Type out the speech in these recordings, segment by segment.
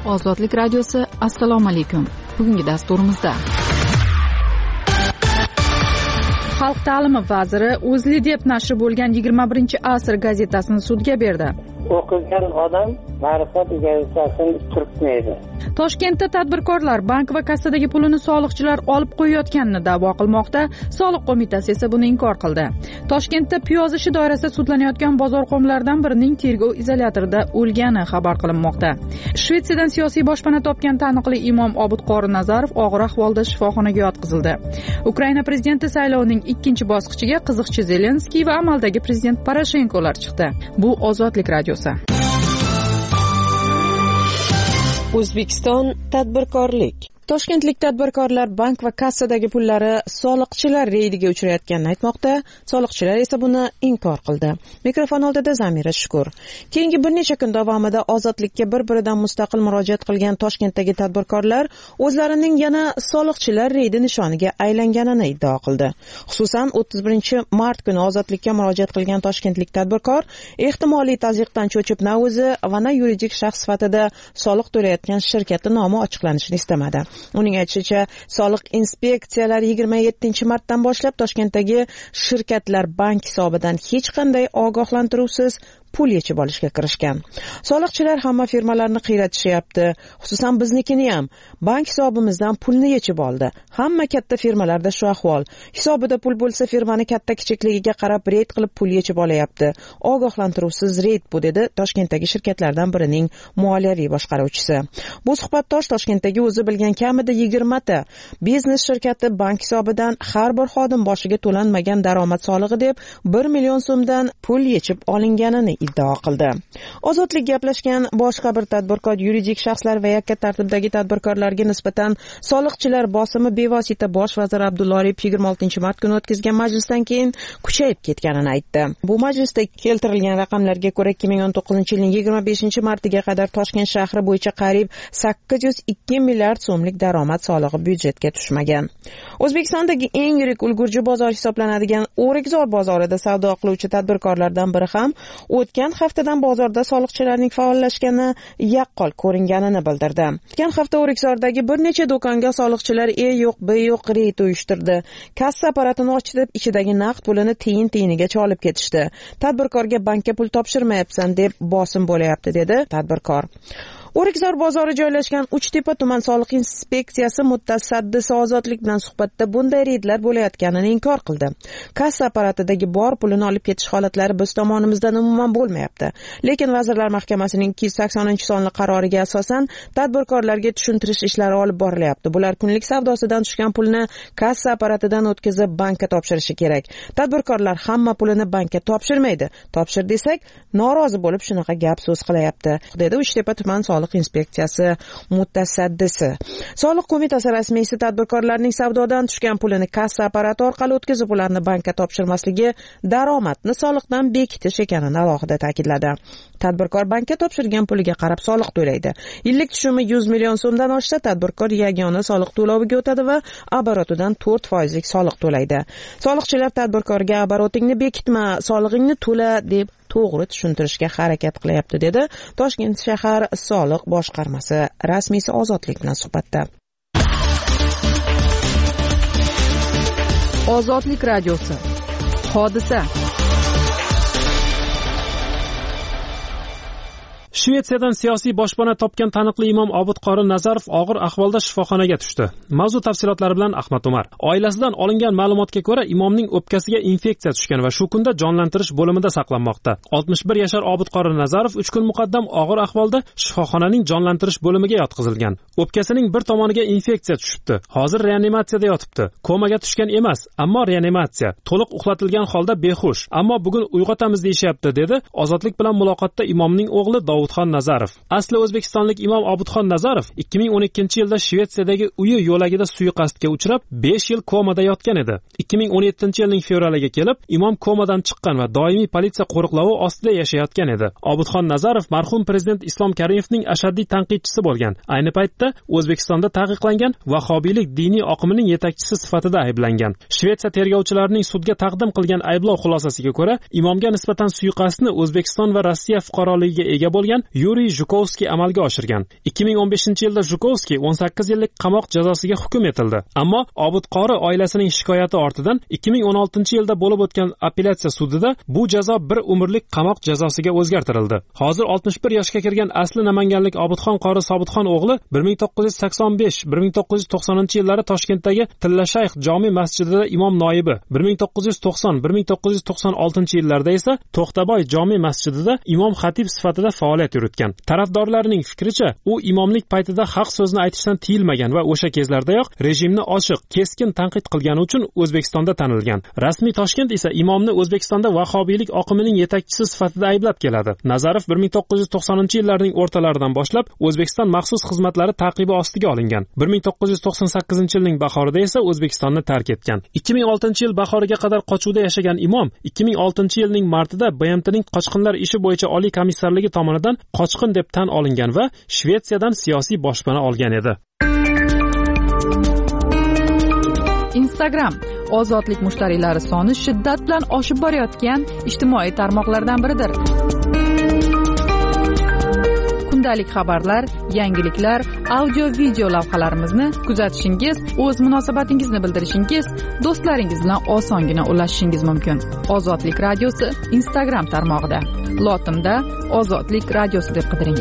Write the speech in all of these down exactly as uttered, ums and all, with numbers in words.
Ozodlik radiosi, assalomu alaykum. Bugungi dasturimizda Xalq ta'limi vaziri O'zli deb nashri bo'lgan yigirma birinchi asr gazetasini sudga berdi. O'qigan odam ma'rifat gazetasini turtmaydi. Toshkentda tadbirkorlar bank va kassadagi pulini soliqchilar olib qo'yayotganini da'vo qilmoqda. Soliq qo'mitasi esa buni inkor qildi. Toshkentda piyoz ishi doirasida sudlanayotgan bozorxonlardan birining tergov izolyatorida o'lgani xabar qilinmoqda. Shvetsiyadan siyosiy boshpana topgan taniqli imom Obidqori Nazarov og'ir ahvolda shifoxonaga yotqizildi. Ukraina prezidenti saylovining ikkinchi bosqichiga qiziqchi Zelenskiy va amaldagi prezident Poroshenkolar chiqdi. Bu Ozodlik radiosi. O'zbekiston tadbirkorlik. Toshkentlik tadbirkorlar bank va kassadagi pullari soliqchilar reydiga uchrayotganini aytmoqda. Soliqchilar esa buni inkor qildi. Mikrofon oldida Zamira Shukur. Keyingi bir necha kun davomida ozodlikka bir-biridan mustaqil murojaat qilgan Toshkentdagi tadbirkorlar o'zlarining yana soliqchilar reydi nishoniga aylanganini iddao qildi. Xususan, o'ttiz birinchi mart kuni ozodlikka murojaat qilgan toshkentlik tadbirkor ehtimoliy tazyiqdan cho'chib na o'zi va na yuridik shaxs sifatida soliq to'layotgan shirkati nomi ochiqlanishini istamadi. Uning aytishicha, soliq inspeksiyalari yigirma yettinchi martdan boshlab Toshkentdagi shirkatlar bank hisobidan hech qanday ogohlantiruvsiz pul yechib olishga kirishgan. Soliqchilar hamma firmalarni qiyratishyapti, xususan biznikini ham. Bank hisobimizdan pulni yechib oldi. Hamma katta firmalarda shu ahvol. Hisobida pul bo'lsa, firmani katta kichikligiga qarab reyd qilib pul yechib olayapti. Ogohlantiruvsiz reyd bu, dedi Toshkentdagi shirkatlardan birining moliyaviy boshqaruvchisi. Bu suhbatdosh Toshkentdagi o'zi bilgan kamida yigirma ta biznes shirkati bank hisobidan har bir xodim boshiga to'lanmagan daromad solig'i deb bir million so'mdan pul yechib olinganini iddao qildi. Ozodlik gaplashgan boshqa bir tadbirkor yuridik shaxslar va yakka tartibdagi tadbirkorlarga nisbatan soliqchilar bosimi bevosita bosh vazir Abdulla Aripov yigirma oltinchi mart kuni o'tkazgan majlisdan keyin kuchayib ketganini aytdi. Bu majlisda keltirilgan raqamlarga ko'ra ikki ming o'n to'qqizinchi yilning yigirma beshinchi martiga qadar Toshkent shahri bo'yicha qariyb sakkiz yuz ikki milliard so'mlik daromad solig'i byudjetga tushmagan. O'zbekistondagi eng yirik ulgurji bozor hisoblanadigan O'rikzor bozorida savdo qiluvchi tadbirkorlardan biri ham o'tgan haftadan bozorda soliqchilarning faollashgani yaqqol ko'ringanini bildirdi. O'tgan hafta O'rikzordagi bir necha do'konga soliqchilar E yo'q, B yo'q reyd uyushtirdi. Kassa apparatini ochib, ichidagi naqd pulini tiyin-tiyinigacha olib ketishdi. Tadbirkorga bankka pul topshirmayapsan deb bosim bo'layapti, dedi tadbirkor. O'rikzor bozori joylashgan Uchtepa tuman soliq inspeksiyasi mutasaddisi Ozodlik bilan suhbatda bunday reydlar bo'layotganini inkor qildi. Kassa apparatidagi bor pulini olib ketish holatlari biz tomonimizdan umuman bo'lmayapti. Lekin Vazirlar Mahkamasining ikki yuz saksoninchi sonli qaroriga asosan tadbirkorlarga tushuntirish ishlari olib borilyapti. Bular kunlik savdosidan tushgan pulni kassa apparatidan o'tkazib bankka topshirishi kerak. Tadbirkorlar hamma pulini bankka topshirmaydi. Topshir desak, norozi bo'lib shunaqa gap so'z qilyapti, dedi Uchtepa tuman soliq inspeksiyasi mutasaddisi. Soliq qo'mitasi rasmiysi tadbirkorlarning savdodan tushgan pulini kassa apparati orqali o'tkazib ularni bankka topshirmasligi daromadni soliqdan bekitish ekanini alohida ta'kidladi. Tadbirkor bankka topshirgan puliga qarab soliq to'laydi. Yillik tushumi yuz million so'mdan oshsa, tadbirkor yagona soliq to'loviga o'tadi va oborotidan to'rt foizlik soliq to'laydi. Soliqchilar tadbirkorga oborotingni bekitma, solig'ingni to'la deb to'g'ri tushuntirishga harakat qilyapti, dedi Toshkent shahar soliq boshqarmasi rasmiysi Ozodlik bilan suhbatda. Ozodlik radiosi. Hodisa. Shvetsiyadan siyosiy boshpana topgan taniqli imom Obidqori Nazarov og'ir ahvolda shifoxonaga tushdi. Mavzu tafsilotlari bilan Ahmad Umar. Oilasidan olingan ma'lumotga ko'ra, imomning o'pkasiga infeksiya tushgan va shu kunda jonlantirish bo'limida saqlanmoqda. oltmish bir yashar Obidqori Nazarov uch kun muqaddam og'ir ahvolda shifoxonaning jonlantirish bo'limiga yotqizilgan. O'pkasining bir tomoniga infeksiya tushibdi. Hozir reanimatsiyada yotibdi. Komaga tushgan emas, ammo reanimatsiya. To'liq uxlatilgan holda behush, ammo bugun uyg'otamiz deyishyapti, dedi Ozodlik bilan muloqotda imomning o'g'li Obidxon Nazarov. Asli o'zbekistonlik imom Obidxon Nazarov ikki ming o'n ikkinchi yilda Shvetsiyadagi uyi yo'lagida suiqasdga uchrab besh yil komada yotgan edi. ikki ming o'n yettinchi yilning fevraliga kelib, imom komadan chiqqan va doimiy politsiya qo'riqlovi ostida yashayotgan edi. Obidxon Nazarov marhum prezident Islom Karimovning ashaddiy tanqidchisi bo'lgan. Ayni paytda O'zbekistonda taqiqlangan vahobiylik diniy oqimining yetakchisi sifatida ayblangan. Shvetsiya tergovchilarining sudga taqdim qilgan ayblov xulosasiga ko'ra, imomga nisbatan suiqasdni O'zbekiston va Rossiya fuqaroligiga ega bo'lgan qilingan Yuriy Zhukovskiy amalga oshirgan. ikki ming o'n beshinchi yilda Zhukovskiy o'n sakkiz yillik qamoq jazosiga hukm etildi. Ammo Obid qori oilasining shikoyati ortidan ikki ming o'n oltinchi yilda bo'lib o'tgan appelyatsiya sudida bu jazo bir umrlik qamoq jazosiga o'zgartirildi. Hozir oltmish bir yoshga kirgan asli namanganlik Obidxon qori Sobitxon o'g'li bir ming to'qqiz yuz sakson besh bir ming to'qqiz yuz to'qsoninchi yillari Toshkentdagi Tilla Shayx jome masjidida imom noibi, bir ming to'qqiz yuz to'qson bir ming to'qqiz yuz to'qson oltinchi yillarda esa To'xtaboy jome masjidida imom xatib sifatida faoliyat yuritgan. Tarafdorlarning fikricha, u imomlik paytida haq so'zni aytishdan tiyilmagan va o'sha kezlardayoq rejimni ochiq, keskin tanqid qilgani uchun O'zbekistonda tanilgan. Rasmiy Toshkent esa imomni O'zbekistonda vahobiylik oqimining yetakchisi sifatida ayblab keladi. Nazarov bir ming to'qqiz yuz to'qsoninchi yillarning o'rtalaridan boshlab O'zbekiston maxsus xizmatlari taqibi ostiga olingan. bir ming to'qqiz yuz to'qson sakkizinchi yilning bahorida esa O'zbekistonni tark etgan. ikki ming oltinchi yil bahoriga qadar qochuvda yashagan imom ikki ming oltinchi yilning martida B M T'ning qochqinlar ishi bo'yicha oliy komissarligi tomonidan qochqin deb tan olingan va Shvetsiyadan siyosiy boshpana olgan edi. Instagram ozodlik mushtariylari soni shiddat bilan oshib borayotgan ijtimoiy tarmoqlardan biridir. Kundalik xabarlar, yangiliklar, audio-video lavhalarimizni kuzatishingiz, o'z munosabatingizni bildirishingiz, do'stlaringiz bilan osongina ulashishingiz mumkin. Ozodlik radiosi Instagram tarmog'ida. Lotinda Ozodlik radiosi deb qidiring.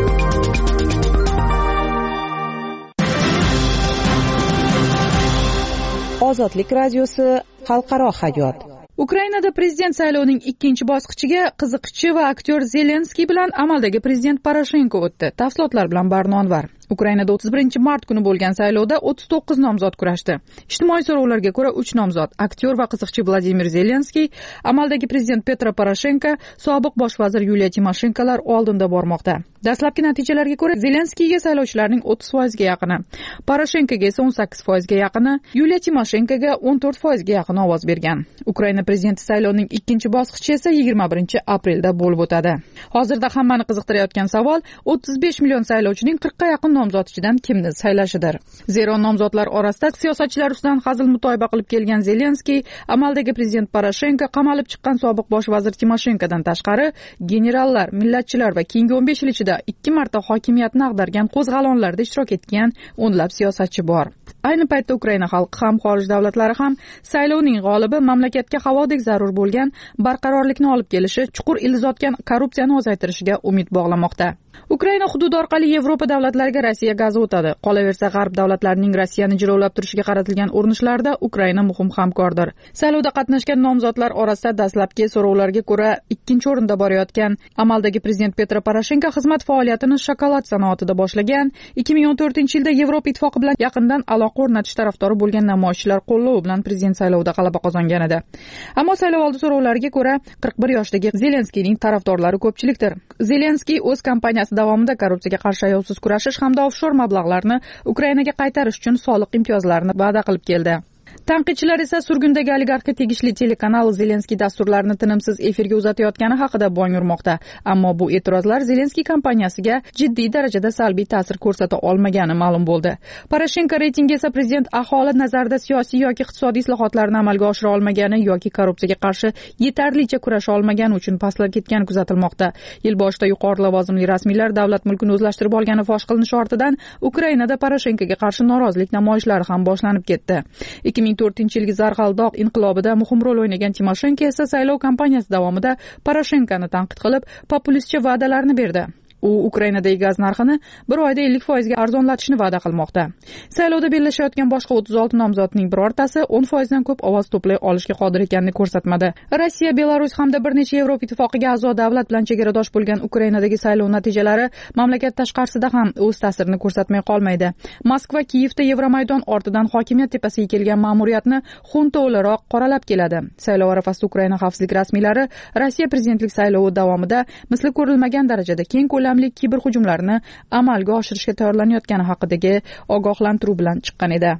Ozodlik radiosi xalqaro hayot. Ukrainada prezident saylovining ikkinchi bosqichiga qiziqchi va aktyor Zelenskiy bilan amaldagi prezident Poroshenko o'tdi. Tafsilotlar bilan Barnonvar. Ukrainada o'ttiz birinchi mart kuni bo'lgan saylovda o'ttiz to'qqiz nomzod kurashdi. Ijtimoiy so'rovlarga ko'ra uch nomzod, aktyor va qiziqchi Vladimir Zelenskiy, amaldagi prezident Petro Poroshenko, sobiq bosh vazir Yuliya Timoshenkolar oldinda bormoqda. Dastlabki natijalarga ko'ra Zelenskiyga saylovchilarning o'ttiz foizga yaqini, Poroshenkoga esa o'n sakkiz foizga yaqini, Yuliya Timoshenkoga o'n to'rt foizga yaqin ovoz bergan. Ukraina prezidenti saylovining ikkinchi bosqichi esa yigirma birinchi aprelda bo'lib o'tadi. Hozirda hammani qiziqtirayotgan savol o'ttiz besh million saylovchining qirqqa yaqin nomzod ichidan kimni saylashidir. Zero nomzodlar orasida siyosatchilar ustidan hazil mutoyiba qilib kelgan Zelenskiy, amaldagi prezident Poroshenko, qamalib chiqqan sobiq bosh vazir Timoshenkodan tashqari generallar, millatchilar va keyingi o'n besh yil ichida ikki marta hokimiyatni ag'dargan qo'zg'alonlarda ishtirok etgan o'nlab siyosatchi bor. Ayni paytda Ukraina xalqi ham, xorij davlatlari ham saylovning g'olibi mamlakatga havodek zarur bo'lgan barqarorlikni olib kelishi, chuqur ilizotgan korrupsiyani ozaytirishiga umid bog'lamoqda. Ukraina hududi orqali Yevropa davlatlariga Rossiya gazi o'tadi. Qolaversa, g'arb davlatlarining Rossiyani jilovlab turishiga qaratilgan urinishlarda Ukraina muhim hamkordir. Saylovda qatnashgan nomzodlar orasida dastlabki so'rovlarga ko'ra ikkinchi o'rinda borayotgan amaldagi prezident Petro Poroshenko xizmat faoliyatini shokolad sanoatida boshlagan, ikki ming o'n to'rtinchi yilda Yevropa ittifoqi bilan yaqindan aloqa o'rnatish tarafdori bo'lgan namoyishchilar qo'llovi bilan prezident saylovida g'alaba qozongan edi. Ammo saylovoldi so'rovlariga ko'ra qirq bir yoshdagi Zelenskiyning tarafdorlari ko'pchilikdir. Zelenskiy o'z kampaniyasi davomida korrupsiyaga qarshi ayovsiz kurashish hamda ofshor mablag'larni Ukrainaga qaytarish uchun soliq imtiyozlarini va'da qilib keldi. Tanqidchilar esa surgundagi oligarxga tegishli telekanal Zelenskiy dasturlarini tinimsiz efirga uzatayotgani haqida bong urmoqda. Ammo bu e'tirozlar Zelenskiy kampaniyasiga jiddiy darajada salbiy ta'sir ko'rsata olmagani ma'lum bo'ldi. Poroshenko reytingi esa prezident aholi nazarida siyosiy yoki iqtisodiy islohotlarni amalga oshira olmagani yoki korrupsiyaga qarshi yetarlicha kurasha olmagani uchun pastlab ketgani kuzatilmoqda. Yil boshida yuqori lavozimli rasmiylar davlat mulkini o'zlashtirib olgani fosh qilinishi ortidan Ukrainada Poroshenkoga qarshi norozilik namoyishlari ham boshlanib ketdi. ikki ming to'rtinchi yilgi zarg'aldoq inqilobida muhim rol o'ynagan Timoshenko esa saylov kampaniyasi davomida Poroshenkoni tanqid qilib, populistcha va'dalarni berdi. U Ukrainadagi gaz narxini bir oyda ellik foizga arzonlatishni va'da qilmoqda. Saylovda bellashayotgan boshqa o'ttiz olti nomzodning birortasi o'n foizdan ko'p ovoz to'play olishga qodir ekanini ko'rsatmadi. Rossiya, Belarus hamda bir necha Yevropa ittifoqiga a'zo davlat bilan chegaradosh bo'lgan Ukrainadagi saylov natijalari mamlakat tashqarisida ham o'z ta'sirini ko'rsatmay qolmaydi. Moskva Kiyevda Yevromaydon ortidan hokimiyat tepasiga kelgan ma'muriyatni xunta o'laroq qoralab keladi. Saylov arafasida Ukraina xavfsizlik rasmiylari Rossiya prezidentlik saylovi davomida misli ko'rilmagan darajada keng ko'lamli kiberhujumlarni amalga oshirishga tayyorlanayotgani haqidagi ogohlantiruv bilan chiqqan edi.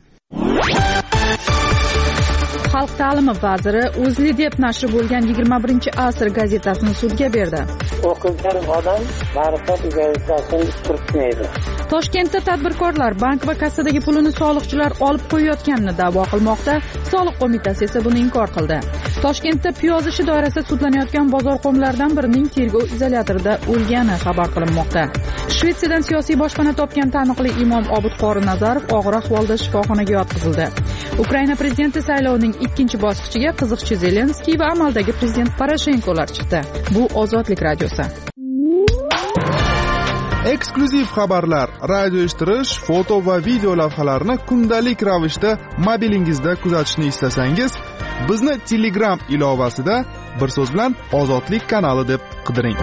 Xalq ta'limi vaziri O'zli deb nashri bo'lgan yigirma birinchi asr gazetasini sudga berdi. O'qigan odam ma'rifat egasini turtmaydi. Toshkentda tadbirkorlar bank va kassadagi pulini soliqchilar olib qo'yayotganini da'vo qilmoqda. Soliq qo'mitasi esa buni inkor qildi. Toshkentda piyoz ishi doirasida sudlanayotgan bozorxo'mlardan birining tergov izolyatorida o'lgani xabar qilinmoqda. Shvetsiyadan siyosiy boshpana topgan taniqli imom Obidqori Nazarov og'ir ahvolda shifoxonaga yotqizildi. Ukraina prezidenti saylovining ikkinchi bosqichiga qiziqchi Zelenskiy va amaldagi prezident Poroshenkolar chiqdi. Bu Ozodlik radiosi. Eksklyuziv xabarlar, radio eshittirish, foto va video lavhalarni kundalik ravishda mobilingizda kuzatishni istasangiz, bizni Telegram ilovasida bir so'z bilan Ozodlik kanali deb qidiring.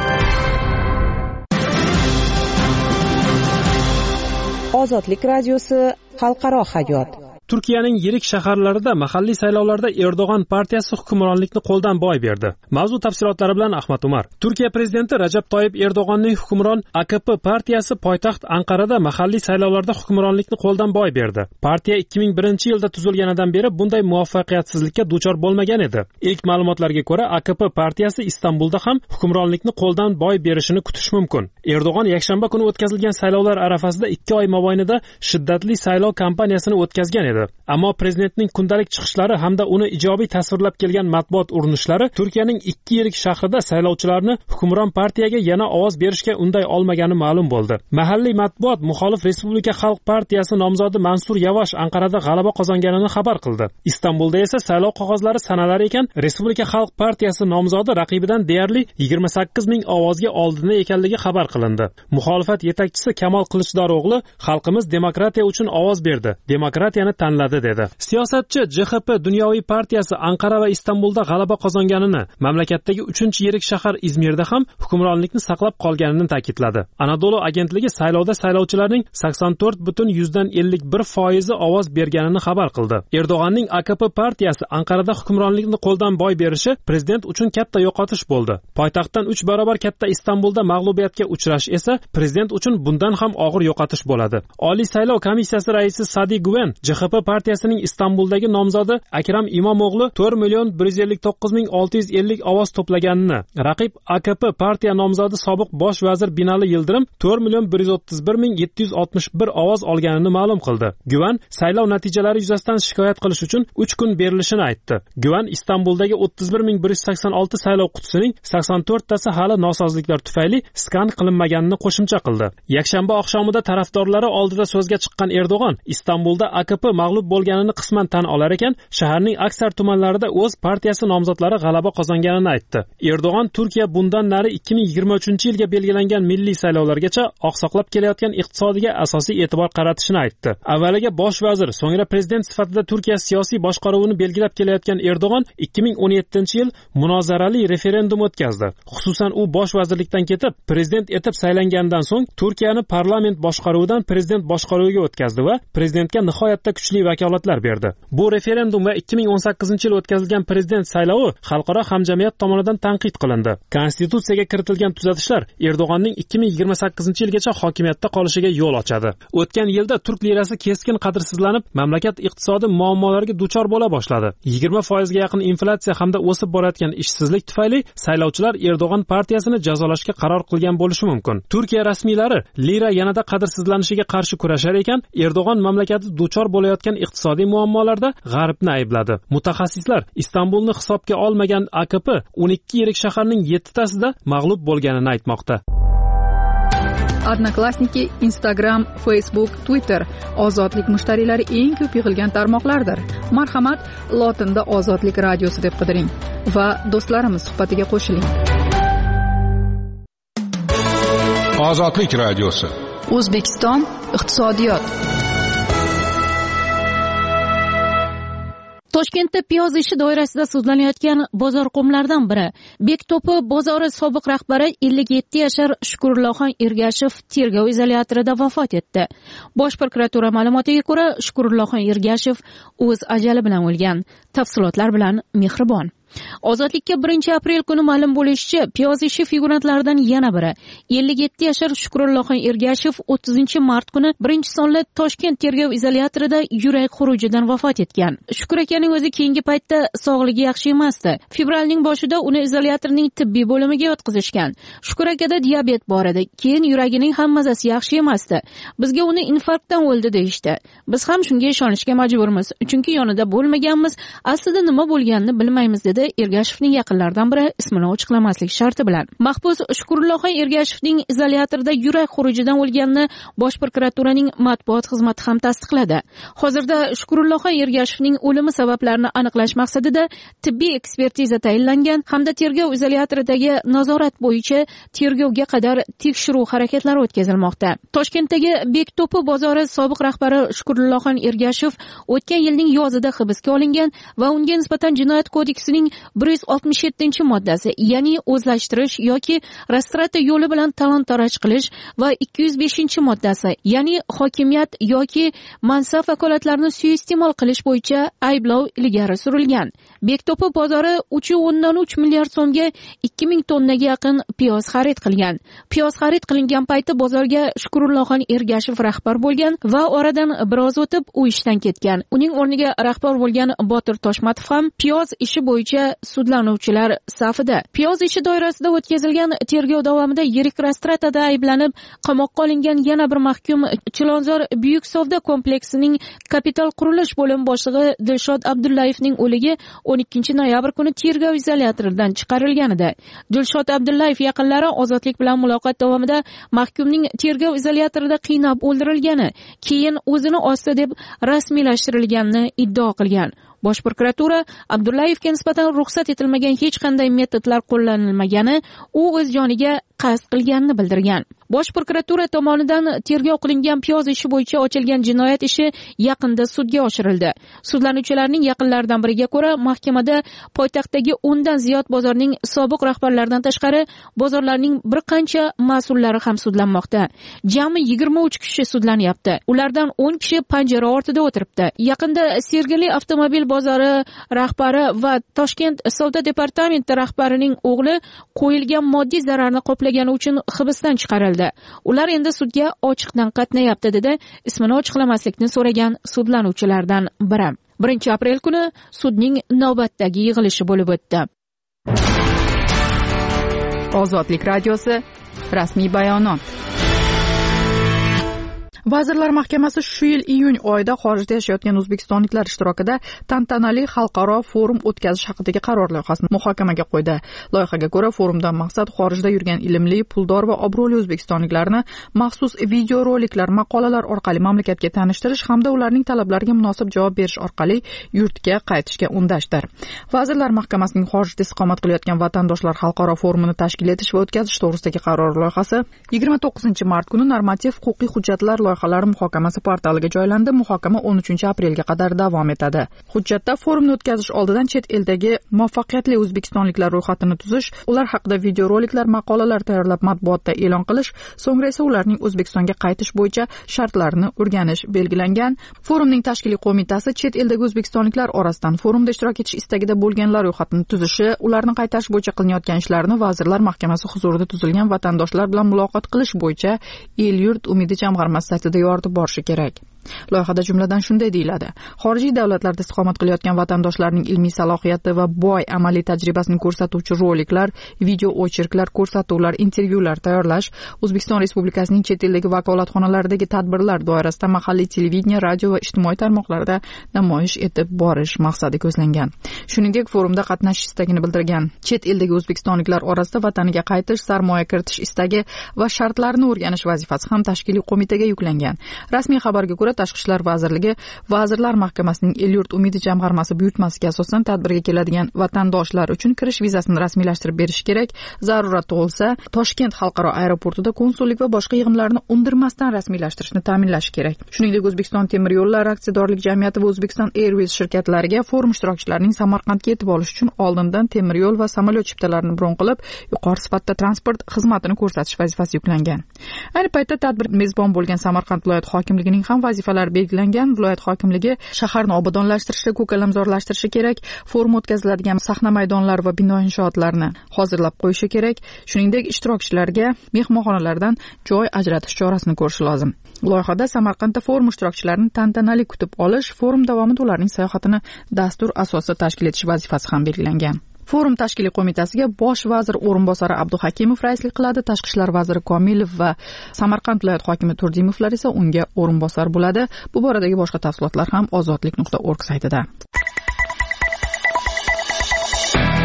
Ozodlik radiosi xalqaro hayot. Turkiyaning yirik shaharlarida mahalliy saylovlarda Erdo'g'an partiyasi hukmronlikni qo'ldan boy berdi. Mavzu tafsilotlari bilan Ahmad Umar. Turkiya prezidenti Rajab Toyyib Erdo'g'anning hukmron A K P partiyasi poytaxt Anqarada mahalliy saylovlarda hukmronlikni qo'ldan boy berdi. Partiya ikki ming birinchi yilda tuzilganidan beri bunday muvaffaqiyatsizlikka duchor bo'lmagan edi. Ilk ma'lumotlarga ko'ra, A K P partiyasi Istanbulda ham hukmronlikni qo'ldan boy berishini kutish mumkin. Erdo'g'an yakshanba kuni o'tkazilgan saylovlar arafasida ikki oy mobaynida shiddatli saylov kampaniyasini o'tkazgan edi. Ammo prezidentning kundalik chiqishlari hamda uni ijobiy tasvirlab kelgan matbuot urinishlari Turkiyaning ikki yirik shahrida saylovchilarni hukmron partiyaga yana ovoz berishga unday olmagani ma'lum bo'ldi. Mahalliy matbuot muxolif Respublika Xalq partiyasi nomzodi Mansur Yavash Anqarada g'alaba qozonganini xabar qildi. Istanbulda esa saylov qog'ozlari sanalar ekan, Respublika Xalq partiyasi nomzodi raqibidan deyarli yigirma sakkiz ming ovozga oldinda ekanligi xabar qilindi. Muxolifat yetakchisi Kamol Qilichdaro'g'li xalqimiz demokratiya uchun ovoz berdi. Demokratiyani tanladi dedi. Siyosatchi J H P Dunyoviy partiyasi Anqara va Istanbulda g'alaba qozonganini, mamlakatdagi uchinchi yirik shahar Izmirda ham hukmronlikni saqlab qolganini ta'kidladi. Anadolu agentligi saylovda saylovchilarning sakson to'rt butun yuzdan ellik bir foizi ovoz berganini xabar qildi. Erdo'g'anning A K P partiyasi Anqarada hukmronlikni qo'ldan boy berishi prezident uchun katta yo'qotish bo'ldi. Poytaxtdan uch barobar katta Istanbulda mag'lubiyatga uchrash esa prezident uchun bundan ham og'ir yo'qotish bo'ladi. Oliy saylov komissiyasi raisi Sadi Guven J H P partiyasining Istanbuldagi nomzodi Akram Imomo'g'li to'rt million bir yuz ellik to'qqiz ming olti yuz ellik ovoz to'plaganini, raqib A K P partiya nomzodi sobiq bosh vazir Binali Yildirim to'rt million bir yuz o'ttiz bir ming yetti yuz oltmish bir ovoz olganini ma'lum qildi. Guvan saylov natijalari yuzasidan shikoyat qilish uchun uch kun berilishini aytdi. Guvan Istanbuldagi o'ttiz bir ming bir yuz sakson olti saylov qutisining sakson to'rttasi hali nosozliklar tufayli skan qilinmaganini qo'shimcha qildi. Yakshanba oqshomida tarafdorlari oldida so'zga chiqqan Erdo'g'an Istanbulda A K P mag'lub bo'lganini qisman tan olar ekan, shaharning aksar tumanlarida o'z partiyasi nomzodlari g'alaba qozonganini aytdi. Erdo'g'an Turkiya bundan nari ikki ming yigirma uchinchi yilga belgilangan milliy saylovlargacha oqsoqlab kelayotgan iqtisodiga asosiy e'tibor qaratishini aytdi. Avvaliga bosh vazir, so'ngra prezident sifatida Turkiya siyosiy boshqaruvini belgilab kelayotgan Erdo'g'an ikki ming o'n yettinchi yil munozarali referendum o'tkazdi. Xususan u bosh vazirlikdan ketib, prezident etib saylangandan so'ng Turkiyani parlament boshqaruvidan prezident boshqaruviga o'tkazdi va prezidentga nihoyatda kuchli vakolatlar berdi. Bu referendum va ikki ming o'n sakkizinchi yil o'tkazilgan prezident saylovi xalqaro hamjamiyat tomonidan tanqid qilindi. Konstitutsiyaga kiritilgan tuzatishlar Erdo'g'anning ikki ming yigirma sakkizinchi yilgacha hokimiyatda qolishiga yo'l ochadi. O'tgan yilda turk lirasi keskin qadrsizlanib, mamlakat iqtisodi muammolariga duchor bo'la boshladi. yigirma foizga yaqin inflyatsiya hamda o'sib borayotgan ishsizlik tufayli saylovchilar Erdo'g'an partiyasini jazolashga qaror qilgan bo'lishi mumkin. Turkiya rasmiylari lira yanada qadrsizlanishiga qarshi kurashar ekan, Erdo'g'an mamlakati duchor bo'layotgan iqtisodiy muammolarda G'arbni aybladi. Mutaxassislar Istanbulni hisobga olmagan A K P o'n ikki yirik shaharning yettitasida mag'lub bo'lganini aytmoqda. Odnoklassniki, Instagram, Facebook, Twitter ozodlik mushtariylari eng ko'p yig'ilgan tarmoqlardir. Marhamat, lotinda Ozodlik radiosi deb qidiring va do'stlarimiz suhbatiga qo'shiling. Ozodlik radiosi. O'zbekiston iqtisodiyot. Toshkentda piyoz ishi doirasida sudlanayotgan bozorqo'mlardan biri Bekto'pi bozori sobiq rahbari ellik yetti yashar Shukurullohon Ergashev tergov izolyatorida vafot etdi. Bosh prokuratura ma'lumotiga ko'ra, Shukurullohon Ergashev o'z ajali bilan o'lgan. Tafsilotlar bilan Mehribon. Ozodlikka birinchi aprel kuni ma'lum bo'lishicha, piyoz ishi figurantlaridan yana biri ellik yetti yashar Shukurullohon Ergashev o'ttizinchi mart kuni birinchi sonli Toshkent tergov izolyatorida yurak xurujidan vafot etgan. Shukur akaning o'zi keyingi paytda sog'ligi yaxshi emasdi. Fevralning boshida uni izolyatorning tibbiy bo'limiga yotqizishgan. Shukur akada diabet bor edi. Keyin yuragining ham mazasi yaxshi emasdi. Bizga uni infarktdan o'ldi deyishdi. Biz ham shunga ishonishga majburmiz, chunki yonida bo'lmaganmiz, aslida nima bo'lganini bilmaymiz dedi Ergashevning yaqinlaridan biri ismini ochiqlamaslik sharti bilan. Mahbus Shukurulloxon Ergashevning izolyatorda yurak xurujidan o'lganini Bosh prokuraturaning matbuot xizmati ham tasdiqladi. Hozirda Shukurulloxon Ergashevning o'limi sabablarini aniqlash maqsadida tibbiy ekspertiza tayinlangan hamda tergov izolyatoridagi nazorat bo'yicha tergovga qadar tekshiruv harakatlari o'tkazilmoqda. Toshkentdagi Bekto'pi bozori sobiq rahbari Shukurulloxon Ergashev o'tgan yilning yozida hibsga olingan va unga nisbatan Jinoyat kodeksining bir yuz oltmish yettinchi moddasi, ya'ni o'zlashtirish yoki rastrata yo'li bilan talon-taroj qilish va ikki yuz beshinchi moddasi, ya'ni hokimiyat yoki mansab vakolatlarini suiiste'mol qilish bo'yicha ayblov ilgari surilgan. Bekto'pi bozori uch nuqta o'ndan uch milliard so'mga ikki ming tonnaga yaqin piyoz xarid qilgan. Piyoz xarid qilingan payti bozorga Shukurulloxon Ergashev rahbar bo'lgan va oradan biroz o'tib u ishdan ketgan. Uning o'rniga rahbar bo'lgan Botir Toshmatov ham piyoz ishi bo'yicha sudlanuvchilar safida. Piyoz ishi doirasida o'tkazilgan tergov davomida yirik rastratada ayblanib qamoqqa olingan yana bir mahkum Chilonzor Buyuk savdo kompleksining kapital qurilish bo'limi boshlig'i Dilshod Abdullayevning o'ligi o'n ikkinchi noyabr kuni tergov izolyatoridan chiqarilgan edi. Dilshod Abdullayev yaqinlari ozodlik bilan muloqot davomida mahkumning tergov izolyatorida qiynab o'ldirilgani, keyin o'zini osdi deb rasmiylashtirilganini iddao qilgan. Bosh prokuratura Abdullayevga nisbatan ruxsat etilmagan hech qanday metodlar qo'llanilmagani, u o'z joniga qasd qilganini bildirgan. Bosh prokuratura tomonidan tergov qilingan piyoz ishi bo'yicha ochilgan jinoyat ishi yaqinda sudga oshirildi. Sudlanuvchilarning yaqinlaridan biriga ko'ra, mahkamada poytaxtdagi o'ndan ziyod bozorning sobiq rahbarlaridan tashqari bozorlarning bir qancha mas'ullari ham sudlanmoqda. Jami yigirma uch kishi sudlanyapti. Ulardan o'n kishi panjara ortida o'tiribdi. Yaqinda Sergeli avtomobil bozori rahbari va Toshkent savdo departamenti rahbarining o'g'li qo'yilgan moddiy zararni qoplagani uchun hibsdan chiqarildi. Ular endi sudga ochiqdan qatnayapti, dedi ismini ochiqlamaslikni so'ragan sudlanuvchilardan biri. birinchi aprel kuni sudning navbatdagi yig'ilishi bo'lib o'tdi. Ozodlik radiosi rasmiy bayonot. Vazirlar Mahkamasi shu yil iyun oyida xorijda yashayotgan o'zbekistonliklar ishtirokida tantanali xalqaro forum o'tkazish haqidagi qaror loyihasini muhokamaga qo'ydi. Loyihaga ko'ra, forumdan maqsad xorijda yurgan ilmli, puldor va obro'li o'zbekistonliklarni maxsus videoroliklar, maqolalar orqali mamlakatga tanishtirish hamda ularning talablariga munosib javob berish orqali yurtga qaytishga undashdir. Vazirlar Mahkamasining xorijda istiqomat qilayotgan vatandoshlar xalqaro forumini tashkil etish va o'tkazish to'g'risidagi qaror loyihasi yigirma to'qqizinchi mart kuni normativ huquqiy hujjatlar loyihalari muhokamasi portaliga joylandi. Muhokama o'n uchinchi aprelga qadar davom etadi. Hujjatda forumni o'tkazish oldidan chet eldagi muvaffaqiyatli o'zbekistonliklar ro'yxatini tuzish, ular haqida videoroliklar, maqolalar tayyorlab matbuotda e'lon qilish, so'ngra esa ularning O'zbekistonga qaytish bo'yicha shartlarini o'rganish belgilangan. Forumning tashkiliy qo'mitasi chet eldagi o'zbekistonliklar orasidan forumda ishtirok etish istagida bo'lganlar ro'yxatini tuzishi, ularni qaytarish bo'yicha qilinayotgan ishlarni Vazirlar Mahkamasi huzurida tuzilgan vatandoshlar bilan muloqot qilish bo'yicha El-yurt umidi jamg'armasi saytida yoritib borishi kerak. Loyihada jumladan shunday deyiladi: xorijiy davlatlarda istiqomat qilayotgan vatandoshlarning ilmiy salohiyati va boy amaliy tajribasini ko'rsatuvchi roliklar, video ocherklar, ko'rsatuvlar, intervyular tayyorlash, O'zbekiston Respublikasining chet eldagi vakolatxonalaridagi tadbirlar doirasida mahalliy televideniya, radio va ijtimoiy tarmoqlarda namoyish etib borish maqsadi ko'zlangan. Shuningdek, forumda qatnashish istagini bildirgan chet eldagi o'zbekistonliklar orasida vataniga qaytish, sarmoya kiritish istagi va shartlarini o'rganish vazifasi ham tashkiliy qo'mitaga yuklangan. Rasmiy xabarga ko'ra, Tashqi ishlar vazirligi Vazirlar Mahkamasining El-yurt umidi jamg'armasi buyurtmasiga asosan tadbirga keladigan vatandoshlar uchun kirish vizasini rasmiylashtirib berish kerak. Zarurat tug'ilsa, Toshkent xalqaro aeroportida konsullik va boshqa yig'imlarni undirmasdan rasmiylashtirishni ta'minlash kerak. Shuningdek, O'zbekiston temir yo'llari aksiyadorlik jamiyati va O'zbekiston Airways shirkatlariga forum ishtirokchilarining Samarqandga yetib olish uchun oldindan temir yo'l va samolyot chiptalarini bron qilib, yuqori sifatda transport xizmatini ko'rsatish vazifasi yuklangan. Ayni paytda tadbir mezbon bo'lgan Samarqand viloyat hokimligining ham vazifalari belgilangan. Viloyat hokimligi shaharni obodonlashtirishi, ko'kalamzorlashtirishi kerak, forum o'tkaziladigan sahna maydonlari va bino inshootlarini hozirlab qo'yishi kerak. Shuningdek, ishtirokchilarga mehmonxonalardan joy ajratish chorasini ko'rish lozim. Loyihada Samarqandda forum ishtirokchilarini tantanali kutib olish, forum davomida ularning sayohatini dastur asosida tashkil etish vazifasi ham belgilangan. Forum tashkiliy qo'mitasiga bosh vazir o'rinbosari Abduhakimov raislik qiladi. Tashqi ishlar vaziri Komilov va Samarqand viloyat hokimi Turdimovlar esa unga o'rinbosar bo'ladi. Bu boradagi boshqa tafsilotlar ham ozodlik nuqta org saytida.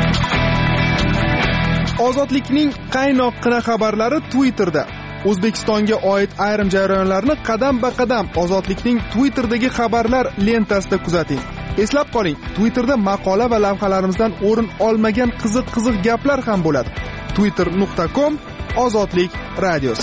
Ozodlikning qaynoqqina xabarlari Twitterda. O'zbekistonga oid ayrim jarayonlarni qadam-ba-qadam Ozodlikning Twitterdagi xabarlar lentasida kuzating. Eslab qoling, Twitterda maqola va lavhalarimizdan o'rin olmagan qiziq-qiziq gaplar ham bo'ladi. twitter nuqta com Ozodlik radiosi.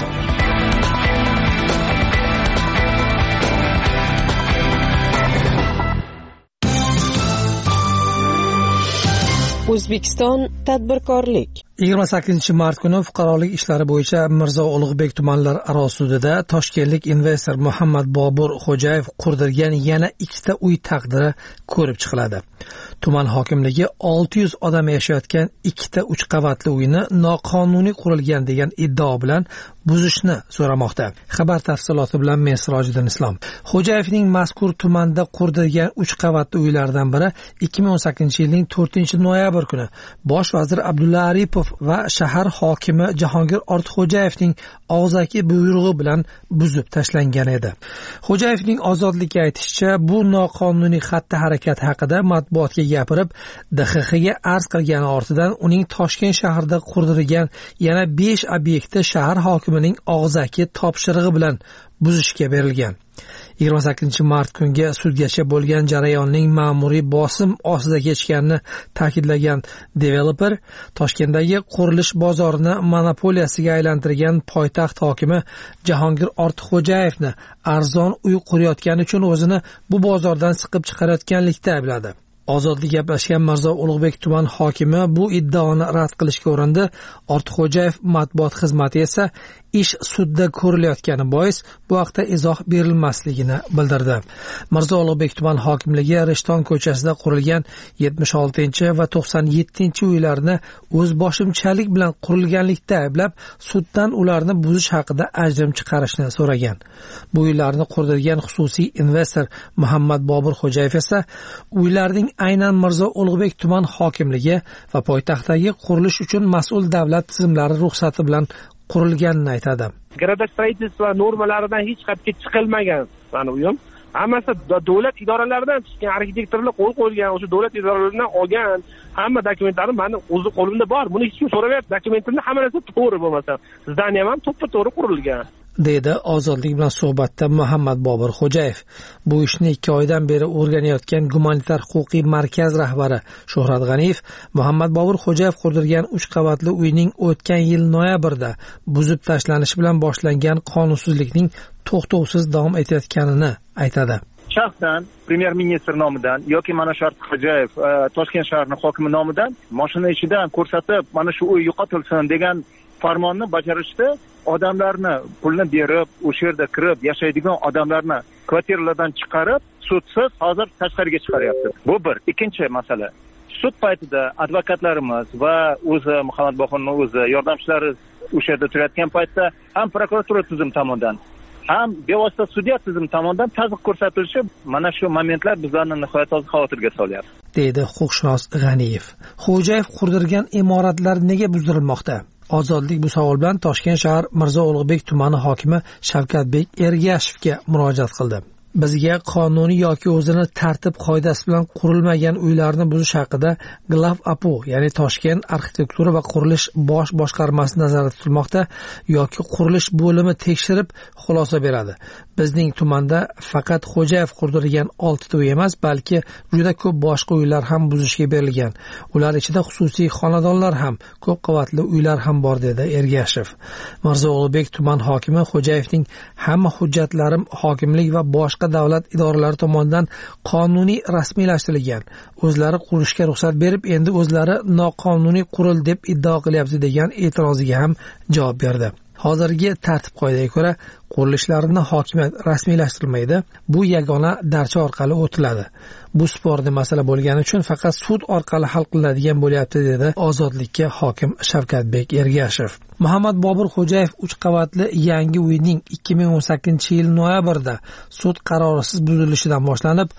O'zbekiston tadbirkorlik. yigirma sakkizinchi mart kuni fuqarolik ishlari bo'yicha Mirzo Ulug'bek tumanlar aro sudida toshkentlik investor Muhammad Bobur Xo'jayev qurdirgan yana ikkita uy taqdiri ko'rib chiqiladi. Tuman hokimligi olti yuz odam yashayotgan ikkita uch qavatli uyni noqonuniy qurilgan degan iddao bilan buzishni so'ramoqda. Xabar tafsiloti bilan men Sirojiddin Islom. Xo'jayevning mazkur tumanda qurdirgan uch qavatli uylardan biri ikki ming o'n sakkizinchi yilning to'rtinchi noyabr kuni bosh vazir Abdulla Aripov va shahar hokimi Jahongir Ortiqxo'jayevning og'zaki buyrug'i bilan buzib tashlangan edi. Xo'jayevning Ozodlikka aytishicha, bu noqonuniy xatti-harakat haqida matbuotga gapirib, D X X ga arz qilgani ortidan uning Toshkent shahrida qurdirgan yana besh obyektni shahar hokimining og'zaki topshirig'i bilan buzishga berilgan. yigirma sakkizinchi mart kunga sudgacha bo'lgan jarayonning ma'muriy bosim ostida kechganini ta'kidlagan developer Toshkentdagi qurilish bozorini monopoliyasiga aylantirgan poytaxt hokimi Jahongir Ortiqxo'jayevni arzon uy qurayotgani uchun o'zini bu bozordan siqib chiqarayotganlikda aybladi. Ozodlik gaplashgan Mirzo Ulug'bek tuman hokimi bu iddaoni rad qilishga urindi. Ortiqxo'jayev matbuot xizmati esa ish sudda ko'rilayotgani bois bu haqda izoh berilmasligini bildirdi. Mirzo Ulug'bek tuman hokimligi Rishton ko'chasida qurilgan yetmish oltinchi va to'qson yettinchi uylarni o'z boshimchalik bilan qurilganlikda ayblab, suddan ularni buzish haqida ajrim chiqarishni so'ragan. Bu uylarni qurdirgan xususiy investor Muhammad Bobur Xo'jayev esa uylarning aynan Mirzo Ulug'bek tuman hokimligi va poytaxtdagi qurilish uchun mas'ul davlat tizimlari ruxsati bilan qurilganini aytadi. Gradostроительство normalaridan hech qayerga chiqilmagan mani uyim. Hammasi davlat idoralaridan chiqqan, arxitektorlar qo'l qo'ygan, o'sha davlat idoralaridan olgan hamma dokumentlarim meni o'zi qo'limda bor. Buni hech kim so'ramayapti. Dokumentimda hamma narsa to'g'ri bo'lmasa, zdaniya ham to'ppa-to'g'ri qurilgan. deydi Ozodlik bilan suhbatda Muhammad Bobur Xo'jayev. Bu ishni ikki oydan beri o'rganayotgan gumanitar huquqiy markaz rahbari Shuhrat G'aniyev Muhammad Bobur Xo'jayev qurdirgan uch qavatli uyning o'tgan yil noyabrda buzib tashlanishi bilan boshlangan qonunsizlikning to'xtovsiz davom etayotganini aytadi. Shaxsan premyer ministr nomidan yoki mana shu Xo'jayev Toshkent shahrining hokimi nomidan mashina ichidan ko'rsatib, mana shu uy yo'qotilsin degan farmonni bajarishda odamlarni pulni berib, o'sha yerda kirib yashaydigan odamlarni kvartiralardan chiqarib, sudsiz hozir tashqariga chiqaryapti. Bu bir. Ikkinchi masala. Sud paytida advokatlarimiz va o'zi Muhammad Boburning o'zi yordamchilari o'sha yerda turayotgan paytda ham prokuratura tizim tomonidan, ham bevosita sudya tizim tomonidan tazyiq ko'rsatilishi, mana shu momentlar bizlarni nihoyatda xavotirga solyapti, deydi huquqshunos G'aniyev. Xo'jayev qurdirgan imoratlar nega buzdirilmoqda? Ozodlik bu savol bilan Toshkent shahar Mirzo Ulug'bek tumani hokimi Shavkatbek Ergashevga murojaat qildi. Bizga qonuniy yoki o'zini tartib qoidasi bilan qurilmagan uylarni buzish haqida Glav A P U, ya'ni Toshkent arxitektura va qurilish bosh boshqarmasi nazarda tutilmoqda yoki qurilish bo'limi tekshirib xulosa beradi. Bizning tumanda faqat Xo'jayev qurdirgan olti uy emas, balki juda ko'p boshqa uylar ham buzishga berilgan. Ular ichida xususiy xonadonlar ham, ko'p qavatli uylar ham bor, dedi Ergashev. Mirzo Ulug'bek tuman hokimi Xo'jayevning hamma hujjatlarim hokimlik va boshqa davlat idoralari tomonidan qonuniy rasmiylashtirilgan. O'zlari qurishga ruxsat berib, endi o'zlari noqonuniy qurildi deb iddao qilyapti degan e'tiroziga ham javob berdi. Hozirgi tartib qoidaga ko'ra qurilishlarni hokimiyat rasmiylashtirmaydi. Bu yagona darcha orqali o'tiladi. Bu sporni masala bo'lgani uchun faqat sud orqali hal qilinadigan bo'lyapti, dedi Ozodlikka hokim Shavkatbek Ergashev. Muhammad Bobur Xo'jayev uch qavatli yangi uyning ikki ming o'n sakkizinchi yil noyabrda sud qarorisiz buzilishidan boshlanib,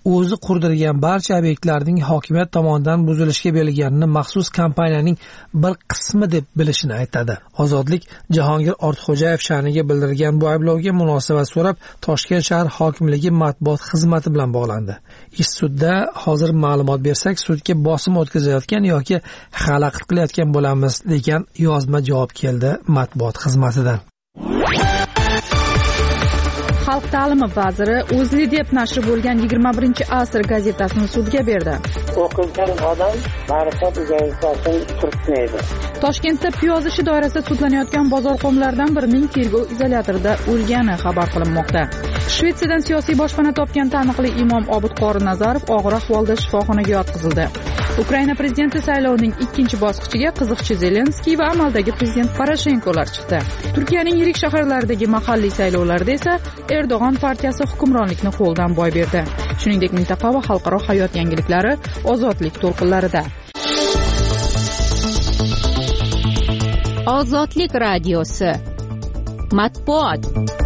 o'zi qurdirgan barcha obyektlarning hokimiyat tomonidan buzilishga berilganini maxsus kompaniyaning bir qismi deb bilishini aytadi. Ozodlik Jahongir Ortiqxo'jayev sha'niga bildirgan bu ayblovga munosabat so'rab Toshkent shahar hokimligi matbuot xizmati bilan bog'landi. Ish sudda hozir ma'lumot bersak, sudga bosim o'tkazayotgan yoki xalaqit qilayotgan bo'lamiz degan yozma javob keldi matbuot xizmatidan. Xalq ta'limi vaziri O'zli deb nashri bo'lgan yigirma birinchi asr gazetasini sudga berdi. O'qigan odam ma'rifat gazetasini turtmaydi. Toshkentda piyoz ishi doirasida sudlanayotgan bozorqo'mlardan birining tergov izolyatorida o'lgani xabar qilinmoqda. Shvetsiyadan siyosiy boshpana topgan taniqli imom Obid Qori Nazarov og'ir ahvolda shifoxonaga yotqizildi. Ukraina prezidenti saylovining ikkinchi bosqichiga qiziqchi Zelenskiy va amaldagi prezident Poroshenkolar chiqdi. Turkiyaning yirik shaharlaridagi mahalliy saylovlarda esa Erdo'g'on partiyasi hukmronlikni qo'ldan boy berdi. Shuningdek, mintaqa va xalqaro hayot yangiliklari ozodlik to'lqinlarida. Ozodlik radiosi. Matbuot.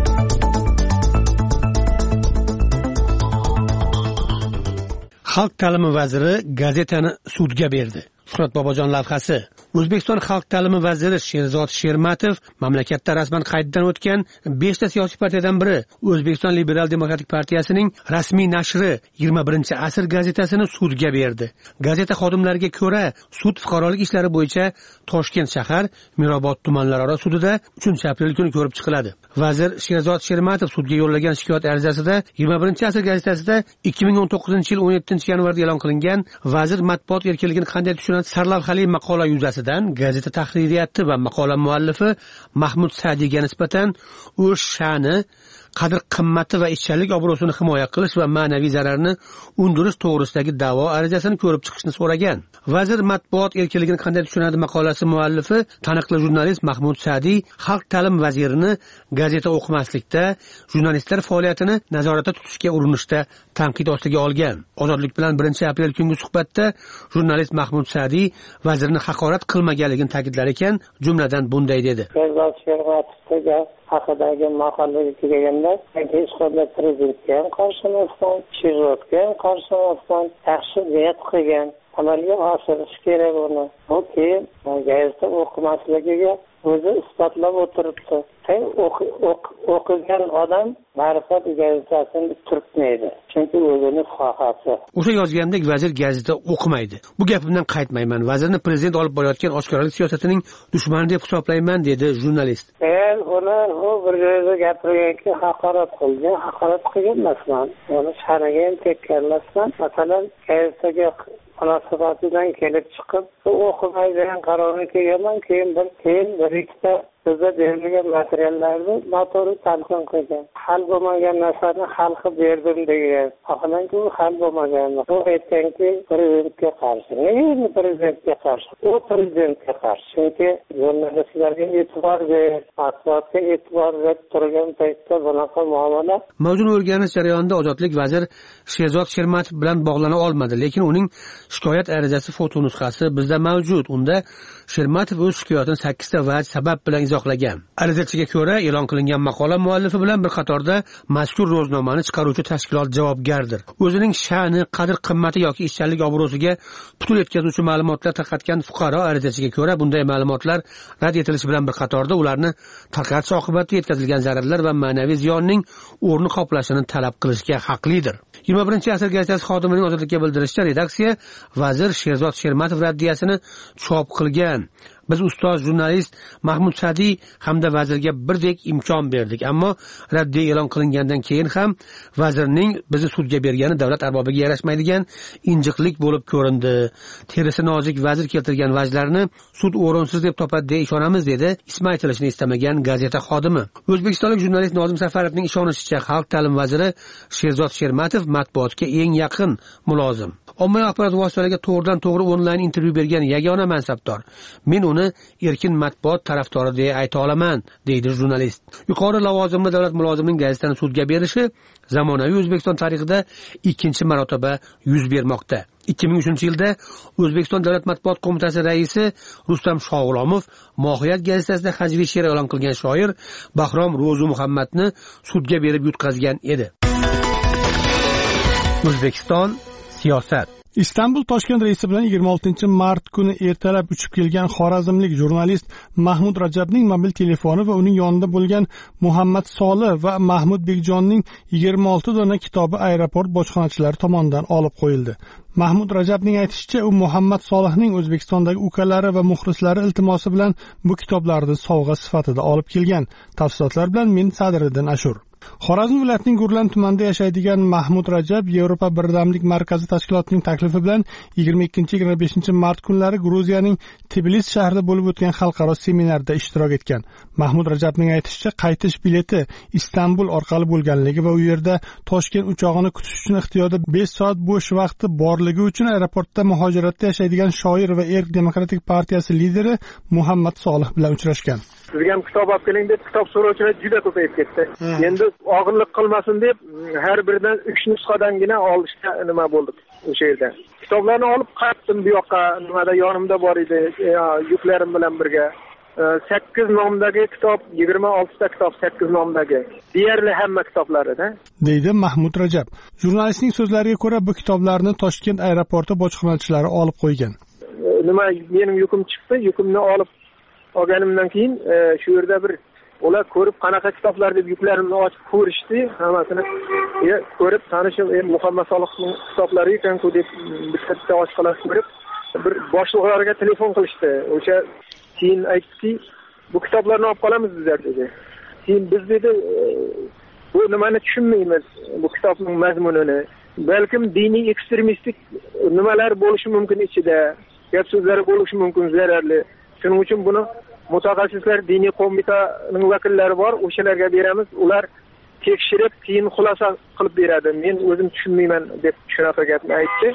Xalq ta'limi vaziri gazetani sudga berdi. Shuhrat Bobojon lavhasi. O'zbekiston xalq ta'limi vaziri Sherzod Shermatov mamlakatda rasman qayddan o'tgan beshta siyosiy partiyadan biri O'zbekiston Liberal demokratik partiyasining rasmiy nashri yigirma birinchi asr gazetasini sudga berdi. Gazeta xodimlariga ko'ra, sud fuqarolik ishlari bo'yicha Toshkent shahar Mirobod tumanlararo sudida uchinchi aprel kuni ko'rib chiqiladi. Vazir Sherzod Shermatov sudga yo'llagan shikoyat arizasida yigirma birinchi asr gazetasida ikki ming o'n to'qqizinchi yil o'n yettinchi yanvarda e'lon qilingan vazir matbuot erkinligini qanday tushunadi sarlavhali maqola yuzasidan gazeta tahririyati va maqola muallifi Mahmud Sa'diyga nisbatan o'z sha'ni, qadr qimmati va ishchanlik obro'sini himoya qilish va ma'naviy zararni undirish to'g'risidagi da'vo arizasini ko'rib chiqishni so'ragan. Vazir matbuot erkinligini qanday tushunadi maqolasi muallifi taniqli jurnalist Mahmud Sa'diy xalq ta'lim vazirini gazeta o'qimaslikda, jurnalistlar faoliyatini nazoratda tutishga urinishda tanqid ostiga olgan. Ozodlik bilan birinchi aprel kungi suhbatda jurnalist Mahmud Sa'diy vazirni haqorat qilmaganligini ta'kidlar ekan, jumladan bunday dedi. haqidagi maqolaga kelganda hech qanday prezidentga ham qarshi emasman, Sherzodga ham qarshi emasman, yaxshi niyat qilgan, amalga oshirish kerak uni. Bu keyin gazeta o'qimasligiga o'zi isbotlab o'tiribdi. O'qigan odam ma'rifat gazetasini turtmaydi, chunki o'zini xohasi. O'sha yozgandek vazir gazeta o'qimaydi. Bu gapimdan qaytmayman. Vazirni prezident olib borayotgan oshkoralik siyosatining dushmani deb hisoblayman, dedi jurnalist. Men uni u bir joyda gapirganki, haqorat qilgan, haqorat qilgan emasman. Uni sha'niga ham tekkanlasman. Masalan, gazetaga munosabatidan kelib chiqib, o'qimaydigan qarorga kelganman, keyin bir keyin bir ikkita bizda berilgan materiallarni noto'g'ri talqin qilgan. Hal bo'lmagan narsani hal qilib berdim degan. Vaholanki u hal bo'lmagan. U aytganki, prezidentga qarshi. Nega prezidentga qarshi? U prezidentga qarshi. Chunki jurnalistlarga e'tibor ber, matbuotga e'tibor ber turgan paytda bunaqa muomala. Mavzuni o'rganish jarayonida Ozodlik vazir Sherzod Shermatov bilan bog'lana olmadi, lekin uning shikoyat arizasi fotonusxasi bizda mavjud. Unda Shermatov o'z shikoyatini sakkizta vaj sabab bilan izohlagan. Arizachiga ko'ra, e'lon qilingan maqola muallifi bilan bir qatorda mazkur ro'znomani chiqaruvchi tashkilot javobgardir. O'zining sha'ni, qadr qimmati yoki ishchanlik obro'siga putur yetkazuvchi ma'lumotlar tarqatgan fuqaro arizachiga ko'ra, bunday ma'lumotlar rad etilishi bilan bir qatorda ularni tarqatish oqibatida yetkazilgan zararlar va ma'naviy ziyonning o'rni qoplashini talab qilishga haqlidir. yigirma birinchi asr gazetasi xodimining Ozodlikka bildirishicha, redaksiya vazir Sherzod Shermatov raddiyasini chop qilgan. Biz ustoz jurnalist Mahmud Sa'diy hamda vazirga birdek imkon berdik, ammo raddiya e'lon qilingandan keyin ham vazirning bizni sudga bergani davlat arbobiga yarashmaydigan injiqlik bo'lib ko'rindi. Terisi nozik vazir keltirgan vajlarni sud o'rinsiz deb topadi deya ishonamiz, dedi ismi aytilishini istamagan gazeta xodimi. O'zbekistonlik jurnalist Nozim Safarovning ishonishicha, xalq ta'lim vaziri Sherzod Shermatov matbuotga eng yaqin mulozim. Ommaviy axborot vositalariga to'g'ridan to'g'ri onlayn intervyu bergan yagona mansabdor. Men uni erkin matbuot tarafdori deya ayta olaman, deydi jurnalist. Yuqori lavozimli davlat mulozimining gazetani sudga berishi zamonaviy O'zbekiston tarixida ikkinchi marotaba yuz bermoqda. ikki ming uchinchi yilda O'zbekiston Davlat matbuot qo'mitasi raisi Rustam Shog'ulomov Mohiyat gazetasida hajviy she'r e'lon qilgan shoir Bahrom Ro'zi Muhammadni sudga berib yutqazgan edi. O'zbekiston siyosat. Istanbul Toshkent reysi bilan yigirma oltinchi mart kuni ertalab uchib kelgan xorazmlik jurnalist Mahmud Rajabning mobil telefoni va uning yonida bo'lgan Muhammad Solih va Mahmud Bekjonning yigirma olti dona kitobi aeroport bojxonachilari tomonidan olib qo'yildi. Mahmud Rajabning aytishicha, u Muhammad Solihning O'zbekistondagi ukalari va muxlislari iltimosi bilan bu kitoblarni sovg'a sifatida olib kelgan. Tafsilotlar bilan men Sadriddin Ashur. Xorazm viloyatining Gurlan tumanida yashaydigan Mahmud Rajab Yevropa birdamlik markazi tashkilotining taklifi bilan yigirma ikkinchi yigirma beshinchi mart kunlari Gruziyaning Tbilisi shahrida bo'lib o'tgan xalqaro seminarda ishtirok etgan. Mahmud Rajabning aytishicha, qaytish bileti Istanbul orqali bo'lganligi va u yerda Toshkent uchog'ini kutish uchun ixtiyorda besh soat bo'sh vaqti borligi uchun aeroportda muhojiratda yashaydigan shoir va Erk demokratik partiyasi lideri Muhammad Solih bilan uchrashgan. Sizga ham kitob olib keling deb kitob so'rovchilar juda ko'payib ketdi. Endi og'irlik qilmasin deb har biridan uch nusxadangina olishga nima bo'ldik o'sha yerda. Kitoblarni olib qaytdim bu yoqqa, nimada yonimda bor edi, yuklarim bilan birga. sakkiz nomdagi kitob, yigirma olti ta kitob, sakkiz nomdagi. Deyarli hamma kitoblarida. Deydi Mahmud Rajab. Jurnalistning so'zlariga ko'ra, bu kitoblarni Toshkent aeroporti bojxonachilari olib qo'ygan. Nima mening yukim chiqdi, yukimni olib olganimdan keyin shu yerda bir ular ko'rib qanaqa kitoblar deb yuklarimni ochib ko'rishdi, hammasini ko'rib tanishib, Muhammad Solihning kitoblari ekan-ku deb bitta ochiqlab ko'rib, bir boshliqlarga telefon qilishdi. O'sha keyin aytdiki, bu kitoblarni olib qolamiz bizlar dedi. Keyin biz dedi, bu nimani tushunmaymiz, bu kitobning mazmunini. Balkim diniy ekstremistik nimalar bo'lishi mumkin ichida, gap so'zlari bo'lishi mumkin zararli. Shuning uchun buni mutaxassislar, diniy qo'mitaning vakillari bor, o'shalarga beramiz. Ular tekshirib, keyin xulosa qilib beradi. Men o'zim tushunmayman deb shunaqa gapni aytdi.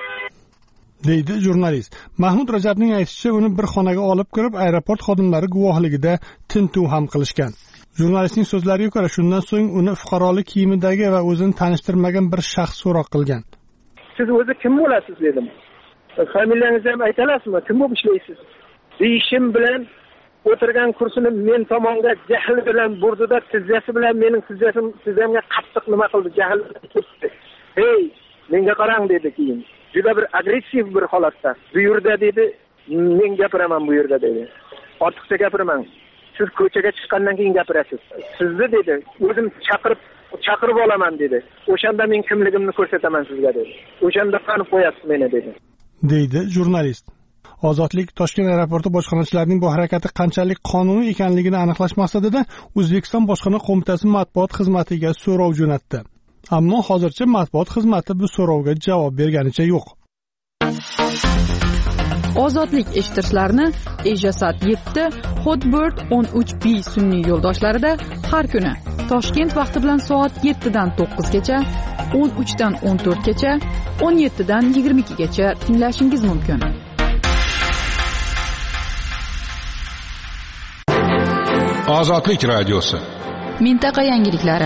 Deydi jurnalist. Mahmud Rajabning aytishicha, uni bir xonaga olib kirib, aeroport xodimlari guvohligida tintuv ham qilishgan. Jurnalistning so'zlariga ko'ra, shundan so'ng uni fuqarolik kiyimidagi va o'zini tanishtirmagan bir shaxs so'roq qilgan. Siz o'zi kim bo'lasiz dedim. Familiyangizni ham aytalasizmi? Kim bo'lib ishlaysiz? Deyishim bilan o'tirgan kursini men tomonga jahl bilan burdida, tizzasi bilan mening tizzasim tizzamga qattiq nima qildi, jahl ketdi. Hey, menga qarang dedi keyin. Juda bir agressiv bir holatda. Bu yerda dedi, men gapiraman bu yerda dedi. Ortiqcha gapiraman. Siz ko'chaga chiqqandan keyin gapirasiz. Sizni dedi, o'zim chaqirib chaqirib olaman dedi. O'shanda men kimligimni ko'rsataman sizga dedi. O'shanda tanib qo'yasiz meni dedi. Deydi jurnalist. Ozodlik Toshkent aeroporti bojxonachilarining bu harakati qanchalik qonuniy ekanligini aniqlash maqsadida O'zbekiston bojxona qo'mitasi matbuot xizmatiga so'rov jo'natdi. Ammo hozircha matbuot xizmati bu so'rovga javob berganicha yo'q. Ozodlik eshittirishlarni Ejasat yetti, Hotbird o'n uch B sun'iy yo'ldoshlarida har kuni Toshkent vaqti bilan soat yetti dan to'qqiz gacha, o'n uch dan o'n to'rt gacha, o'n yetti dan yigirma ikki gacha tinglashingiz mumkin. Ozodlik radiosi. Mintaqa yangiliklari.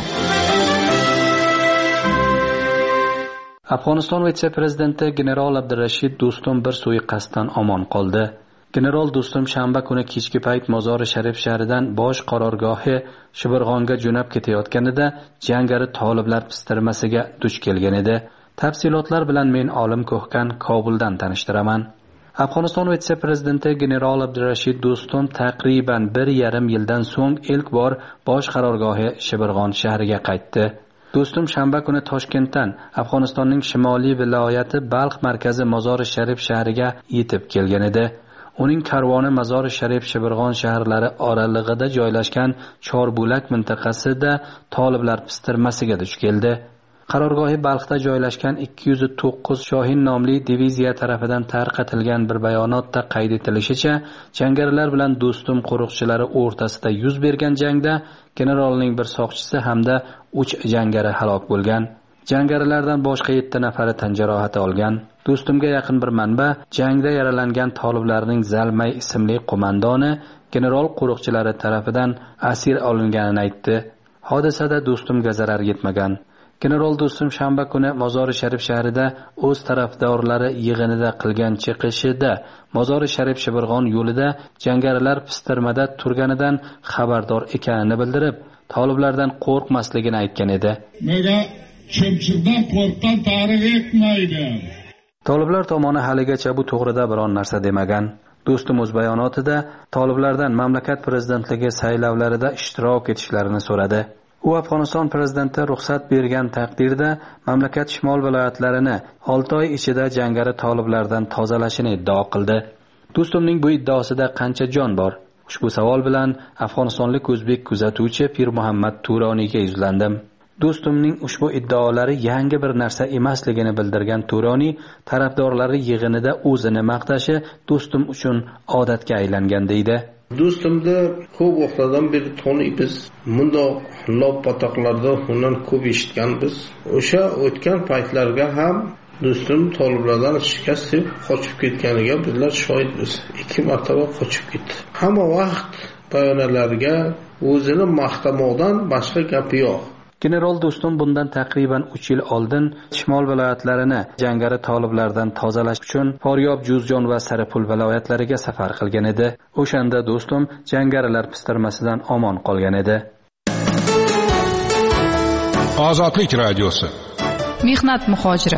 Afg'oniston vitse-prezidenti general Abdurashid Do'stum bir suiqasddan omon qoldi. General Do'stum shanba kuni kechki payt Mozori Sharif shahridan bosh qarorgohi Shibirg'onga jo'nab ketayotganida jangari toliblar pistirmasiga duch kelgan edi. Tafsilotlar bilan men Olim Ko'hkan Kobuldan tanishtiraman. Afg'oniston vitse-prezidenti general Abdurashid Do'stum taqriban bir yarim yildan so'ng ilk bor bosh qarorgohi Shibirg'on shahriga qaytdi. Do'stum shanba kuni Toshkentdan Afg'onistonning shimoliy viloyati Balx markazi Mozori Sharif shahriga yetib kelgan edi. Uning karvoni Mozori Sharif Shibirg'on shaharlari oralig'ida joylashgan Chorbulak mintaqasida toliblar pistirmasiga duch keldi. Qarorgohi Balxda joylashgan ikki yuz to'qqiz Shohin nomli diviziya tarafidan tarqatilgan bir bayonotda qayd etilishicha, jangarilar bilan Do'stum qo'riqchilari o'rtasida yuz bergan jangda generalning bir soqchisi hamda uch jangari halok bo'lgan. Jangarilardan boshqa yetti nafari tan jarohati olgan. Do'stumga yaqin bir manba jangda yaralangan toliblarning Zalmay ismli qo'mondoni general qo'riqchilari tarafidan asir olinganini aytdi. Hodisada Do'stumga zarar yetmagan. General Do'stum shanba kuni Mozori Sharif shahrida o'z tarafdorlari yig'inida qilgan chiqishida Mozori Sharif Shibirg'on yo'lida jangarilar pistirmada turganidan xabardor ekanini bildirib, toliblardan qo'rqmasligini aytgan edi. Mega chumchuqdan qo'rqqan tarix etmaydi. Toliblar tomoni haligacha bu to'g'rida biron narsa demagan. Do'stum o'z bayonotida toliblardan mamlakat prezidentligi saylovlarida ishtirok etishlarini so'radi. U Afg'oniston prezidenti ruxsat bergan taqdirda mamlakat shimol viloyatlarini olti oy ichida jangari toliblardan tozalashini iddao qildi. Do'stumning bu iddaosida qancha jon bor? Ushbu savol bilan afg'onistonlik o'zbek kuzatuvchi Pir Muhammad Turoniyga yuzlandim. Do'stumning ushbu iddaolari yangi bir narsa emasligini bildirgan Turoniy tarafdorlari yig'inida o'zini maqtashi do'stum uchun odatga aylangan deydi. Do'stumni ko'p vaqtdan beri taniymiz. Bundoq lop-patoqlarda undan ko'p eshitganmiz. O'sha o'tgan paytlarga ham do'stum toliblardan shikast yeb qochib ketganiga bizlar shohidmiz. Ikki marotaba qochib ketdi. Hamma vaqt bayonotlarga o'zini maqtamoqdan boshqa gapi yo'q. General Do'stum bundan taqriban uch yil oldin shimol viloyatlarini jangari toliblardan tozalash uchun Foryob, Juzjon va Saripul viloyatlariga safar qilgan edi. O'shanda Do'stum jangarilar pistirmasidan omon qolgan edi. Ozodlik radiosi. Mehnat muhojiri.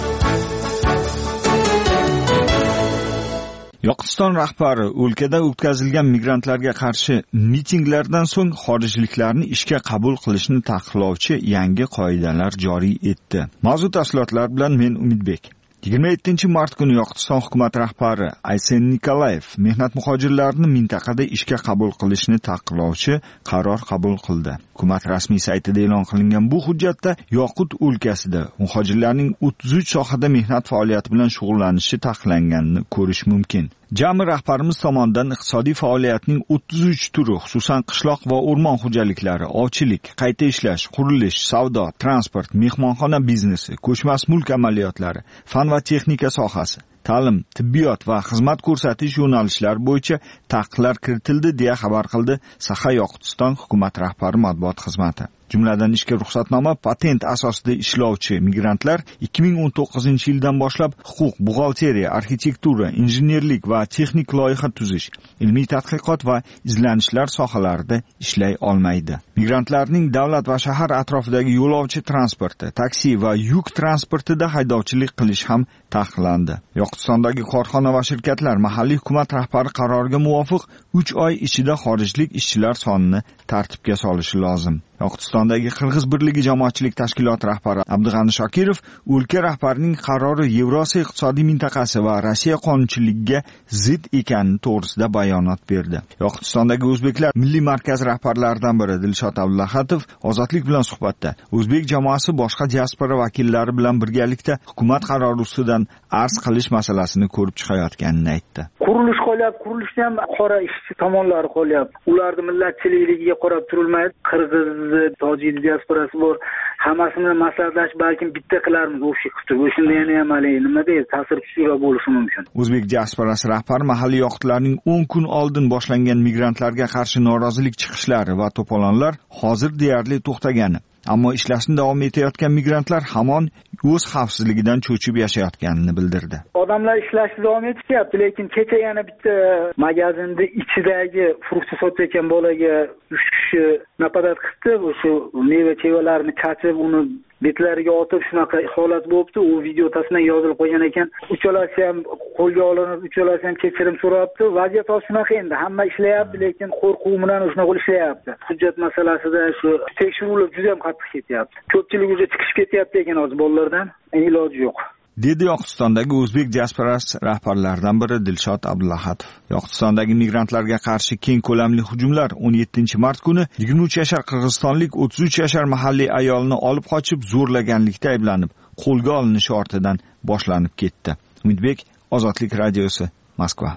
Yoqutiston rahbari o'lkada o'tkazilgan migrantlarga qarshi mitinglardan so'ng xorijliklarni ishga qabul qilishni taqiqlovchi yangi qoidalar joriy etdi. Mavzu tafsilotlar bilan men Umidbek. yigirma yettinchi mart kuni Yoqutiston hukumat rahbari Aysen Nikolayev mehnat muhojirlarini mintaqada ishga qabul qilishni taqiqlovchi qaror qabul qildi. Hukumat rasmiy saytida e'lon qilingan bu hujjatda Yoqut o'lkasida muhojirlarning o'ttiz uch sohada mehnat faoliyati bilan shug'ullanishi taqiqlanganini ko'rish mumkin. Jami rahbarimiz tomonidan iqtisodiy faoliyatning o'ttiz uch turi, xususan qishloq va o'rmon xo'jaliklari, ovchilik, qayta ishlash, qurilish, savdo, transport, mehmonxona biznesi, ko'chmas mulk amaliyotlari, fan va texnika sohasi, ta'lim, tibbiyot va xizmat ko'rsatish yo'nalishlari bo'yicha taqiqlar kiritildi deya xabar qildi Saxa Yoqutiston hukumat rahbari matbuot xizmati. Jumladan ishga ruxsatnoma patent asosida ishlovchi migrantlar ikki ming o'n to'qqizinchi yildan boshlab huquq, buxgalteriya, arxitektura, injenerlik va texnik loyiha tuzish, ilmiy tadqiqot va izlanishlar sohalarida ishlay olmaydi. Migrantlarning davlat va shahar atrofidagi yo'lovchi transporti, taksi va yuk transportida haydovchilik qilish ham taqiqlandi. Yoqutistondagi korxona va shirkatlar mahalliy hukumat rahbari qaroriga muvofiq uch oy ichida xorijlik ishchilar sonini tartibga solishi lozim. Yoqutistondagi Qirg'iz birligi jamoatchilik tashkiloti rahbari Abdug'ani Shokirov o'lka rahbarining qarori Yevrosiyo iqtisodiy mintaqasi va Rossiya qonunchiligiga zid ekani to'g'risida bayonot berdi. Yoqutistondagi o'zbeklar milliy markaz rahbarlaridan biri Dilshod Abdullahatov Ozodlik bilan suhbatda o'zbek jamoasi boshqa diaspora vakillari bilan birgalikda hukumat qarori ustidan arz qilish masalasini ko'rib chiqayotganini aytdi. Qurilish qolyapti, qurilishda ham qora ishchi tomonlari qolyapti. Ularning millatchiligiga qarab turilmaydi. Qirg'iz, tojik diasporasi bor. Hammasini maslahatlashib balkim bitta qilarmiz o'sha qilib. O'shunda yana ham nima deydi, ta'sir kuchliroq bo'lishi mumkin. O'zbek diasporasi rahbari mahalliy yoqutlarning o'n kun oldin boshlangan migrantlarga qarshi norozilik chiqishlari va to'polonlar hozir deyarli to'xtagani, ammo ishlashni davom etayotgan migrantlar hamon o'z xavfsizligidan cho'chib yashayotganini bildirdi. Odamlar ishlashni davom etishyapti, lekin kecha yana bitta magazinda ichidagi frukt sotayotgan bolaga uch kishi napadat qildi. O'sha meva-chevalarni chachib, uni betlariga otib shunaqa holat bo'libdi. U video tasmaga yozilib qo'ygan ekan. Uchalasi ham qo'lga olinib, uchalasi ham kechirim so'rabdi. Vaziyat shunaqa endi. Hamma ishlayapti, lekin qo'rquv bilan shunaqa ishlayapti. Hujjat masalasida shu tekshiruvlar juda ham qattiq ketyapti. Ko'pchilik o'zi chiqib ketyapti ekan hozir bolalardan. Iloji yo'q. Dedi Yoqutistondagi o'zbek diasporasi rahbarlaridan biri Dilshod Abdullahatov. Yoqutistondagi migrantlarga qarshi keng ko'lamli hujumlar o'n yettinchi mart kuni yigirma uch yashar qirg'izistonlik o'ttiz uch yashar mahalliy ayolni olib qochib zo'rlaganlikda ayblanib, qo'lga olinishi ortidan boshlanib ketdi. Umidbek, Ozodlik radiosi, Moskva.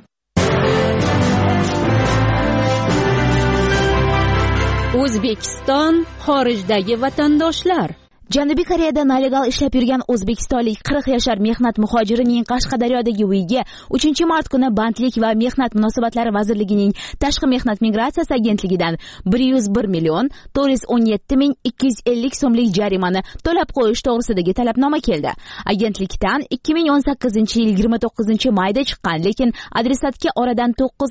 O'zbekiston xorijdagi vatandoshlar. Janubiy Koreyada nalegal ishlab yurgan o'zbekistonlik qirq yashar mehnat muhojirining Qashqadaryodagi uyiga uchinchi mart kuni Bandlik va mehnat munosabatlari vazirligining Tashqi mehnat migratsiyasi agentligidan bir yuz bir million to'rt yuz o'n yetti ming ikki yuz ellik so'mlik jarimani to'lab qo'yish to'g'risidagi talabnoma keldi. Agentlikdan ikki ming o'n sakkizinchi yil yigirma to'qqizinchi mayda chiqqan, lekin adresatga oradan to'qqiz oy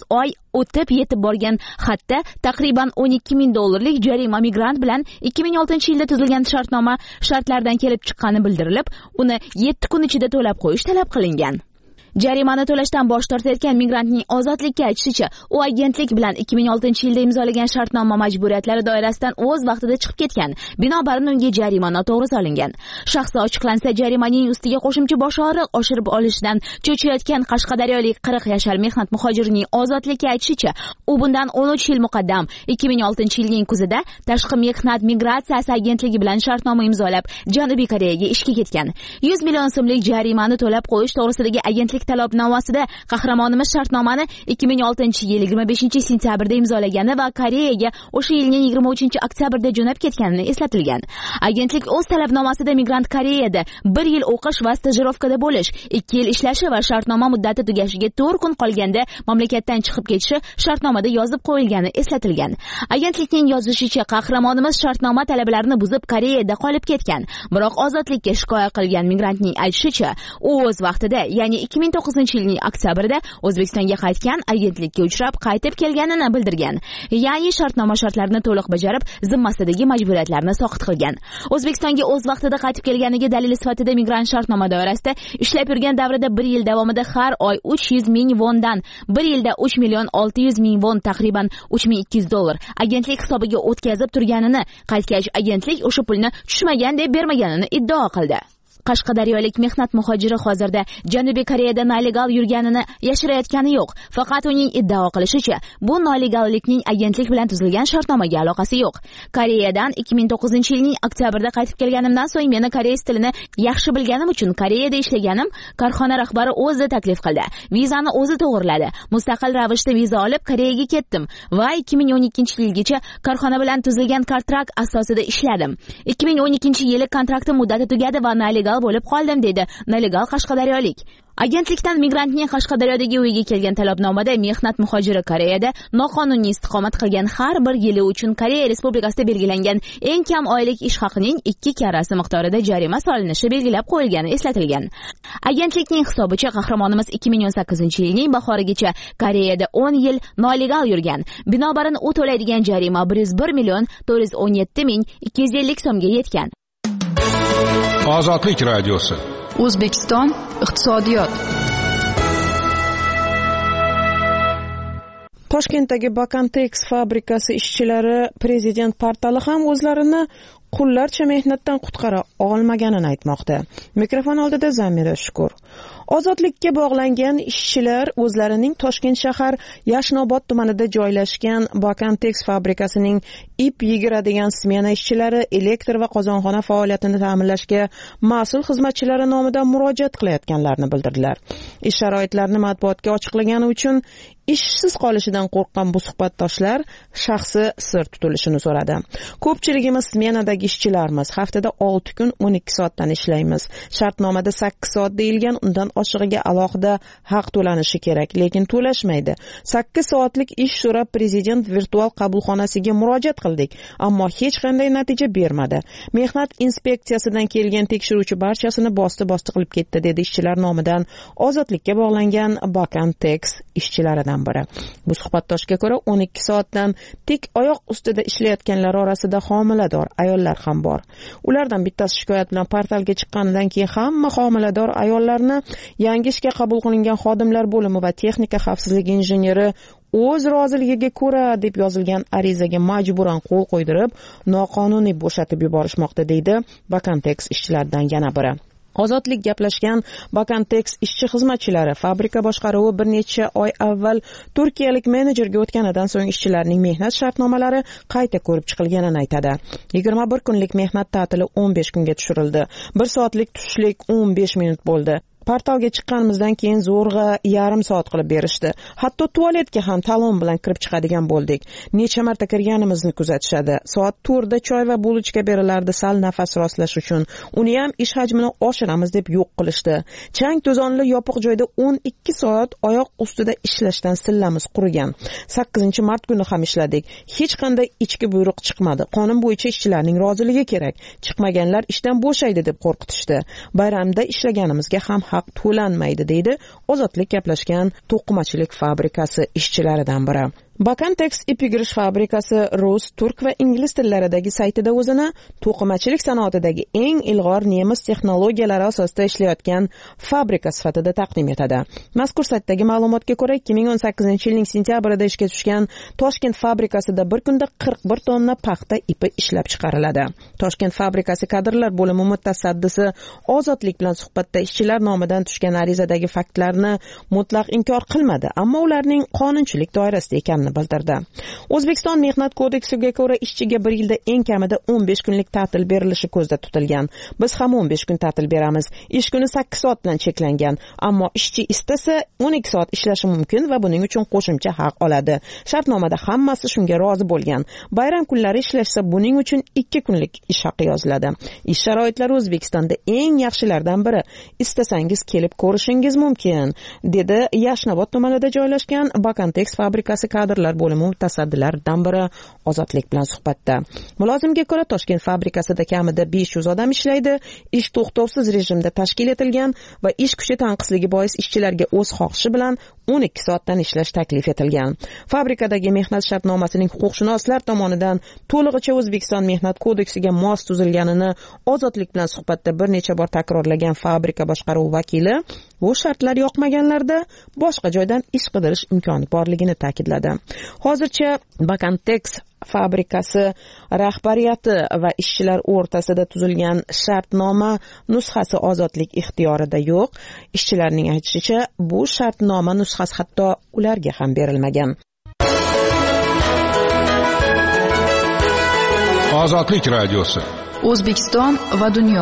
o'tib yetib borgan xatda taqriban o'n ikki ming dollarlik jarima migrant bilan ikki ming oltinchi yilda tuzilgan shartnoma shartlaridan kelib chiqqani bildirilib, uni yetti kun ichida to'lab qo'yish talab qilingan. Jarimani to'lashdan bosh tortayotgan migrantning ozodlikka aytishicha, u agentlik bilan ikki ming oltinchi yilda imzolagan shartnoma majburiyatlari doirasidan o'z vaqtida chiqib ketgan. Binobarin unga jarima noto'g'ri solingan. Shaxsi ochiqlansa, jarimaning ustiga qo'shimcha bosh og'riq oshirib olishdan cho'chiyotgan qashqadaryolik qirq yashar mehnat muhojirining ozodlikka aytishicha, u bundan o'n uch yil muqaddam ikki ming oltinchi yilning kuzida Tashqi mehnat migratsiyasi agentligi bilan shartnoma imzolab, Janubiy Koreyaga ishga ketgan. yuz million so'mlik jarimani to'lab qo'yish to'g'risidagi agentlik talabnomasida qahramonimiz shartnomani ikki ming oltinchi yil yigirma beshinchi sentyabrda imzolagani va Koreyaga o'sha yilning yigirma uchinchi oktyabrda jo'nab ketganini eslatilgan. Agentlik o'z talabnomasida migrant Koreyada bir yil o'qish va stajirovkada bo'lish, ikki yil ishlashi va shartnoma muddati tugashiga to'rt kun qolganda mamlakatdan chiqib ketishi shartnomada yozib qo'yilgani eslatilgan. Agentlikning yozishicha, qahramonimiz shartnoma talablarini buzib Koreyada qolib ketgan. Biroq ozodlikka shikoyat qilgan migrantning aytishicha, u o'z vaqtida, ya'ni ikki ming to'qqizinchi yilning oktyabrda O'zbekistonga qaytgan, agentlikka uchrab qaytib kelganini bildirgan. Ya'ni shartnoma shartlarini to'liq bajarib, zimmasidagi majburiyatlarni soqit qilgan. O'zbekistonga o'z vaqtida qaytib kelganiga dalil sifatida migrant shartnoma doirasida ishlab yurgan davrida bir yil davomida har oy uch yuz ming vondan, bir yilda uch million olti yuz ming von, taqriban uch ming ikki yuz dollar agentlik hisobiga o'tkazib turganini, qaytgach agentlik o'sha pulni tushmagan deb bermaganini iddao qildi. Qashqadaryolik mehnat muhojiri hozirda Janubiy Koreyada nelegal yurganini yashirayotgani yo'q. Faqat uning iddao qilishicha, bu nelegallikning agentlik bilan tuzilgan shartnomaga aloqasi yo'q. Koreyadan ikki ming to'qqizinchi yilning oktyabrda qaytib kelganimdan so'ng meni koreys tilini yaxshi bilganim uchun Koreyada ishlaganim korxona rahbari o'zi taklif qildi. Vizani o'zi to'g'irladi. Mustaqil ravishda viza olib Koreyaga ketdim va ikki ming o'n ikkinchi yilgacha korxona bilan tuzilgan kontrakt asosida ishladim. ikki ming o'n ikkinchi yili kontraktim muddati tugadi va nelegal bo'lib qoldim, dedi nelegal qashqadaryolik. Agentlikdan migrantning Qashqadaryodagi uyiga kelgan talabnomada mehnat muhojiri Koreyada noqonuniy istiqomat qilgan har bir yili uchun Koreya Respublikasida belgilangan eng kam oylik ish haqining ikki karrasi miqdorida jarima solinishi belgilab qo'yilgani eslatilgan. Agentlikning hisobicha, qahramonimiz ikki ming o'n sakkizinchi yilning bahorigacha Koreyada o'n yil nolegal yurgan. Binobarin u to'laydigan jarima bir yuz bir million to'rt yuz o'n yetti ming ikki yuz ellik so'mga yetgan. Ozodlik radiosi. O'zbekiston iqtisodiyot. Toshkentdagi Bakantex fabrikasi ishchilari prezident portali ham o'zlarini qullarcha mehnatdan qutqara olmaganini aytmoqda. Mikrofon oldida Zamira Shukur. Ozodlikka bog'langan ishchilar o'zlarining Toshkent shahar Yashnobod tumanida joylashgan Bakantex fabrikasining ip yigiradigan smena ishchilari elektr va qozonxona faoliyatini ta'minlashga mas'ul xizmatchilari nomidan murojaat qilayotganlarini bildirdilar. Ish sharoitlarini matbuotga ochiqlagani uchun ishsiz qolishidan qo'rqqan bu suhbatdoshlar shaxsi sir tutilishini so'radi. Ko'pchiligimiz smenadagi ishchilarmiz. Haftada olti kun o'n ikki soatdan ishlaymiz. Shartnomada sakkiz soat deyilgan, undan oshig'iga alohida haq to'lanishi kerak, lekin to'lashmaydi. sakkiz soatlik ish so'rab prezident virtual qabulxonasiga murojaat qildik, ammo hech qanday natija bermadi. Mehnat inspeksiyasidan kelgan tekshiruvchi barchasini bosti-bosti qilib ketdi, dedi ishchilar nomidan ozodlikka bog'langan Bakantex ishchilaridan biri. Bu suhbatdoshga ko'ra o'n ikki soatdan tik oyoq ustida ishlayotganlar orasida homilador ayollar ham bor. Ulardan bittasi shikoyat bilan portalga chiqqanidan keyin hamma homilador ayollarni yangi ishga qabul qilingan xodimlar bo'limi va texnika xavfsizligi injinieri o'z roziligiga ko'ra deb yozilgan arizaga majburan qo'l qo'ydirib, noqonuniy bo'shatib yuborishmoqda, deydi Bakantex ishchilaridan yana biri. Ozodlik gaplashgan Bakantex ishchi xizmatchilari fabrika boshqaruvi bir necha oy avval turkiyalik menejerga o'tganidan so'ng ishchilarning mehnat shartnomalari qayta ko'rib chiqilganini aytadi. yigirma bir kunlik mehnat ta'tili o'n besh kunga tushirildi. bir soatlik tushlik o'n besh minut bo'ldi. Portalga chiqqanimizdan keyin zo'rg'a yarim soat qilib berishdi. Hatto tualetga ham talon bilan kirib chiqadigan bo'ldik. Necha marta kirganimizni kuzatishadi. Soat to'rtda choy va bulochka berilardi sal nafas rostlash uchun. Uni ham ish hajmini oshiramiz deb yo'q qilishdi. Chang to'zonli yopiq joyda o'n ikki soat oyoq ustida ishlashdan sillamiz qurigan. sakkizinchi mart kuni ham ishladik. Hech qanday ichki buyruq chiqmadi. Qonun bo'yicha ishchilarning roziligi kerak. Chiqmaganlar ishdan bo'shaydi deb qo'rqitishdi. Bayramda ishlaganimizga ham haq to'lanmaydi, deydi Ozodlik gaplashgan to'qimachilik fabrikasi ishchilaridan biri. Bakantex ipigirish fabrikasi rus, turk va ingliz tillaridagi saytida o'zini to'qimachilik sanoatidagi eng ilg'or nemis texnologiyalari asosida ishlayotgan fabrika sifatida taqdim etadi. Mazkur saytdagi ma'lumotga ko'ra, ikki ming o'n sakkizinchi yilning sentyabrida ishga tushgan Toshkent fabrikasida bir kunda qirq bir tonna paxta ipi ishlab chiqariladi. Toshkent fabrikasi kadrlar bo'limi mutasaddisi Ozodlik bilan suhbatda ishchilar nomidan tushgan arizadagi faktlarni mutlaq inkor qilmadi, ammo ularning qonunchilik doirasida ekanini bildirdi. O'zbekiston Mehnat kodeksiga ko'ra ishchiga bir yilda eng kamida o'n besh kunlik ta'til berilishi ko'zda tutilgan. Biz ham o'n besh kun ta'til beramiz. Ish kuni sakkiz soat bilan cheklangan, ammo ishchi istasa o'n ikki soat ishlashi mumkin va buning uchun qo'shimcha haq oladi. Shartnomada hammasi shunga rozi bo'lgan. Bayram kunlari ishlashsa buning uchun ikki kunlik ish haqi yoziladi. Ish sharoitlari O'zbekistonda eng yaxshilardan biri. Istasangiz kelib ko'rishingiz mumkin, dedi Yashnobod tumanida joylashgan Bakantex fabrikasi kadr bo'limi mutasaddilaridan biri Ozodlik bilan suhbatda. Mulozimga ko'ra, Toshkent fabrikasida kamida besh yuz odam ishlaydi. Ish to'xtovsiz rejimda tashkil etilgan va ish kuchi tanqisligi bois ishchilarga o'z xohishi bilan o'n ikki soatdan ishlash taklif etilgan. Fabrikadagi mehnat shartnomasining huquqshunoslar tomonidan to'lig'icha O'zbekiston Mehnat kodeksiga mos tuzilganini Ozodlik bilan suhbatda bir necha bor takrorlagan fabrika boshqaruvi vakili bu shartlar yoqmaganlarda boshqa joydan ish qidirish imkoni borligini ta'kidladi. Hozircha Bakantex fabrikasi rahbariyati va ishchilar o'rtasida tuzilgan shartnoma nusxasi Ozodlik ixtiyorida yo'q. Ishchilarning aytishicha, bu shartnoma nusxasi hatto ularga ham berilmagan. Ozodlik radiosi. O'zbekiston va dunyo.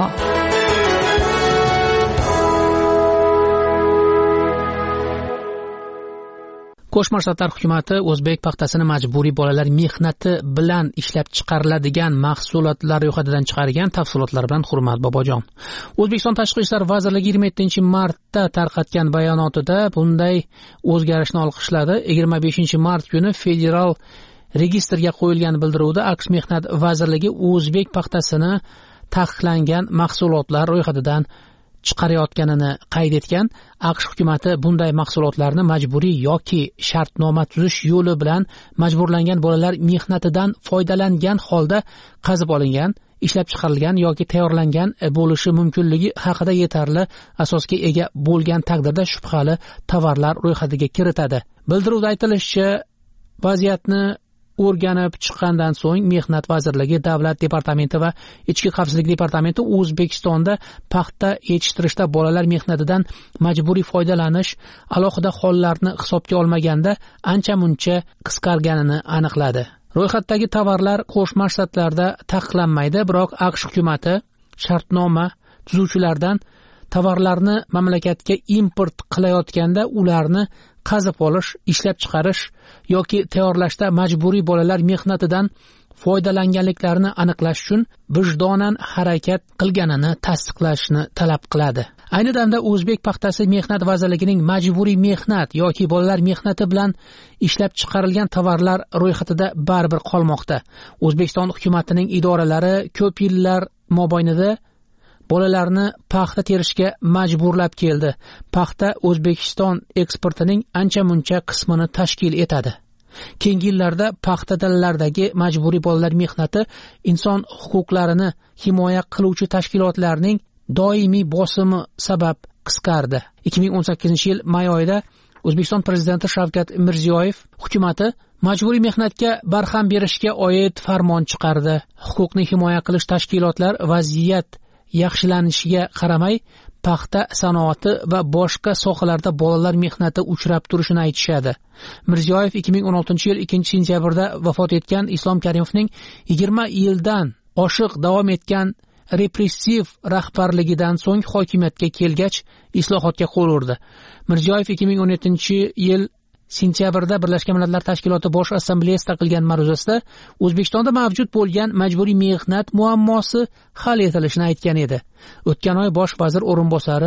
Qo'shma Shtatlar hukumati o'zbek paxtasini majburiy bolalar mehnati bilan ishlab chiqariladigan mahsulotlar ro'yxatidan chiqargan. Tafsilotlar bilan Hurmat Bobojon. O'zbekiston Tashqi ishlar vazirligi yigirma yettinchi martda tarqatgan bayonotida bunday o'zgarishni olqishladi. yigirma beshinchi mart kuni federal registrga qo'yilgan bildiruvda AQSh Mehnat vazirligi o'zbek paxtasini taqiqlangan mahsulotlar ro'yxatidan chiqarayotganini qayd etgan. AQSh hukumati bunday mahsulotlarni majburiy yoki shartnoma tuzish yo'li bilan majburlangan bolalar mehnatidan foydalangan holda qazib olingan, ishlab chiqarilgan yoki tayyorlangan bo'lishi mumkinligi haqida yetarli asosga ega bo'lgan taqdirda shubhali tovarlar ro'yxatiga kiritadi. Bildiruvda aytilishicha, vaziyatni o'rganib chiqqandan so'ng Mehnat vazirligi, Davlat departamenti va Ichki xavfsizlik departamenti O'zbekistonda paxta yetishtirishda bolalar mehnatidan majburiy foydalanish alohida hollarni hisobga olmaganda ancha-muncha qisqarganini aniqladi. Ro'yxatdagi tovarlar Qo'shma Shtatlarda taqiqlanmaydi, biroq AQSh hukumati shartnoma tuzuvchilardan tovarlarni mamlakatga import qilayotganda ularni qazib olish, ishlab chiqarish yoki tayyorlashda majburiy bolalar mehnatidan foydalanganliklarini aniqlash uchun vijdonan harakat qilganini tasdiqlashni talab qiladi. Ayni damda O'zbek paxtasi Mehnat vazirligining majburiy mehnat yoki bolalar mehnati bilan ishlab chiqarilgan tovarlar ro'yxatida baribir qolmoqda. O'zbekiston hukumatining idoralari ko'p yillar mobaynida bolalarni paxta terishga majburlab keldi. Paxta O'zbekiston eksportining ancha-muncha qismini tashkil etadi. Keyingi yillarda paxta dalalardagi majburiy bolalar mehnati inson huquqlarini himoya qiluvchi tashkilotlarning doimiy bosimi sabab qisqardi. ikki ming o'n sakkizinchi yil may oyida O'zbekiston prezidenti Shavkat Mirziyoyev hukumati majburiy mehnatga barham berishga oid farmon chiqardi. Huquqni himoya qilish tashkilotlar vaziyat yaxshilanishiga qaramay paxta sanoati va boshqa sohalarda bolalar mehnati uchrab turishini aytishadi. Mirziyoyev ikki ming o'n oltinchi yil ikkinchi sentyabrda vafot etgan Islom Karimovning yigirma yildan oshiq davom etgan repressiv rahbarligidan so'ng hokimiyatga kelgach islohotga qo'l urdi. Mirziyoyev ikki ming o'n yettinchi yil sentyabrda Birlashgan Millatlar Tashkiloti Bosh Assambleyasida qilgan ma'ruzasida O'zbekistonda mavjud bo'lgan majburiy mehnat muammosi hal etilishini aytgan edi. O'tgan oy bosh vazir o'rinbosari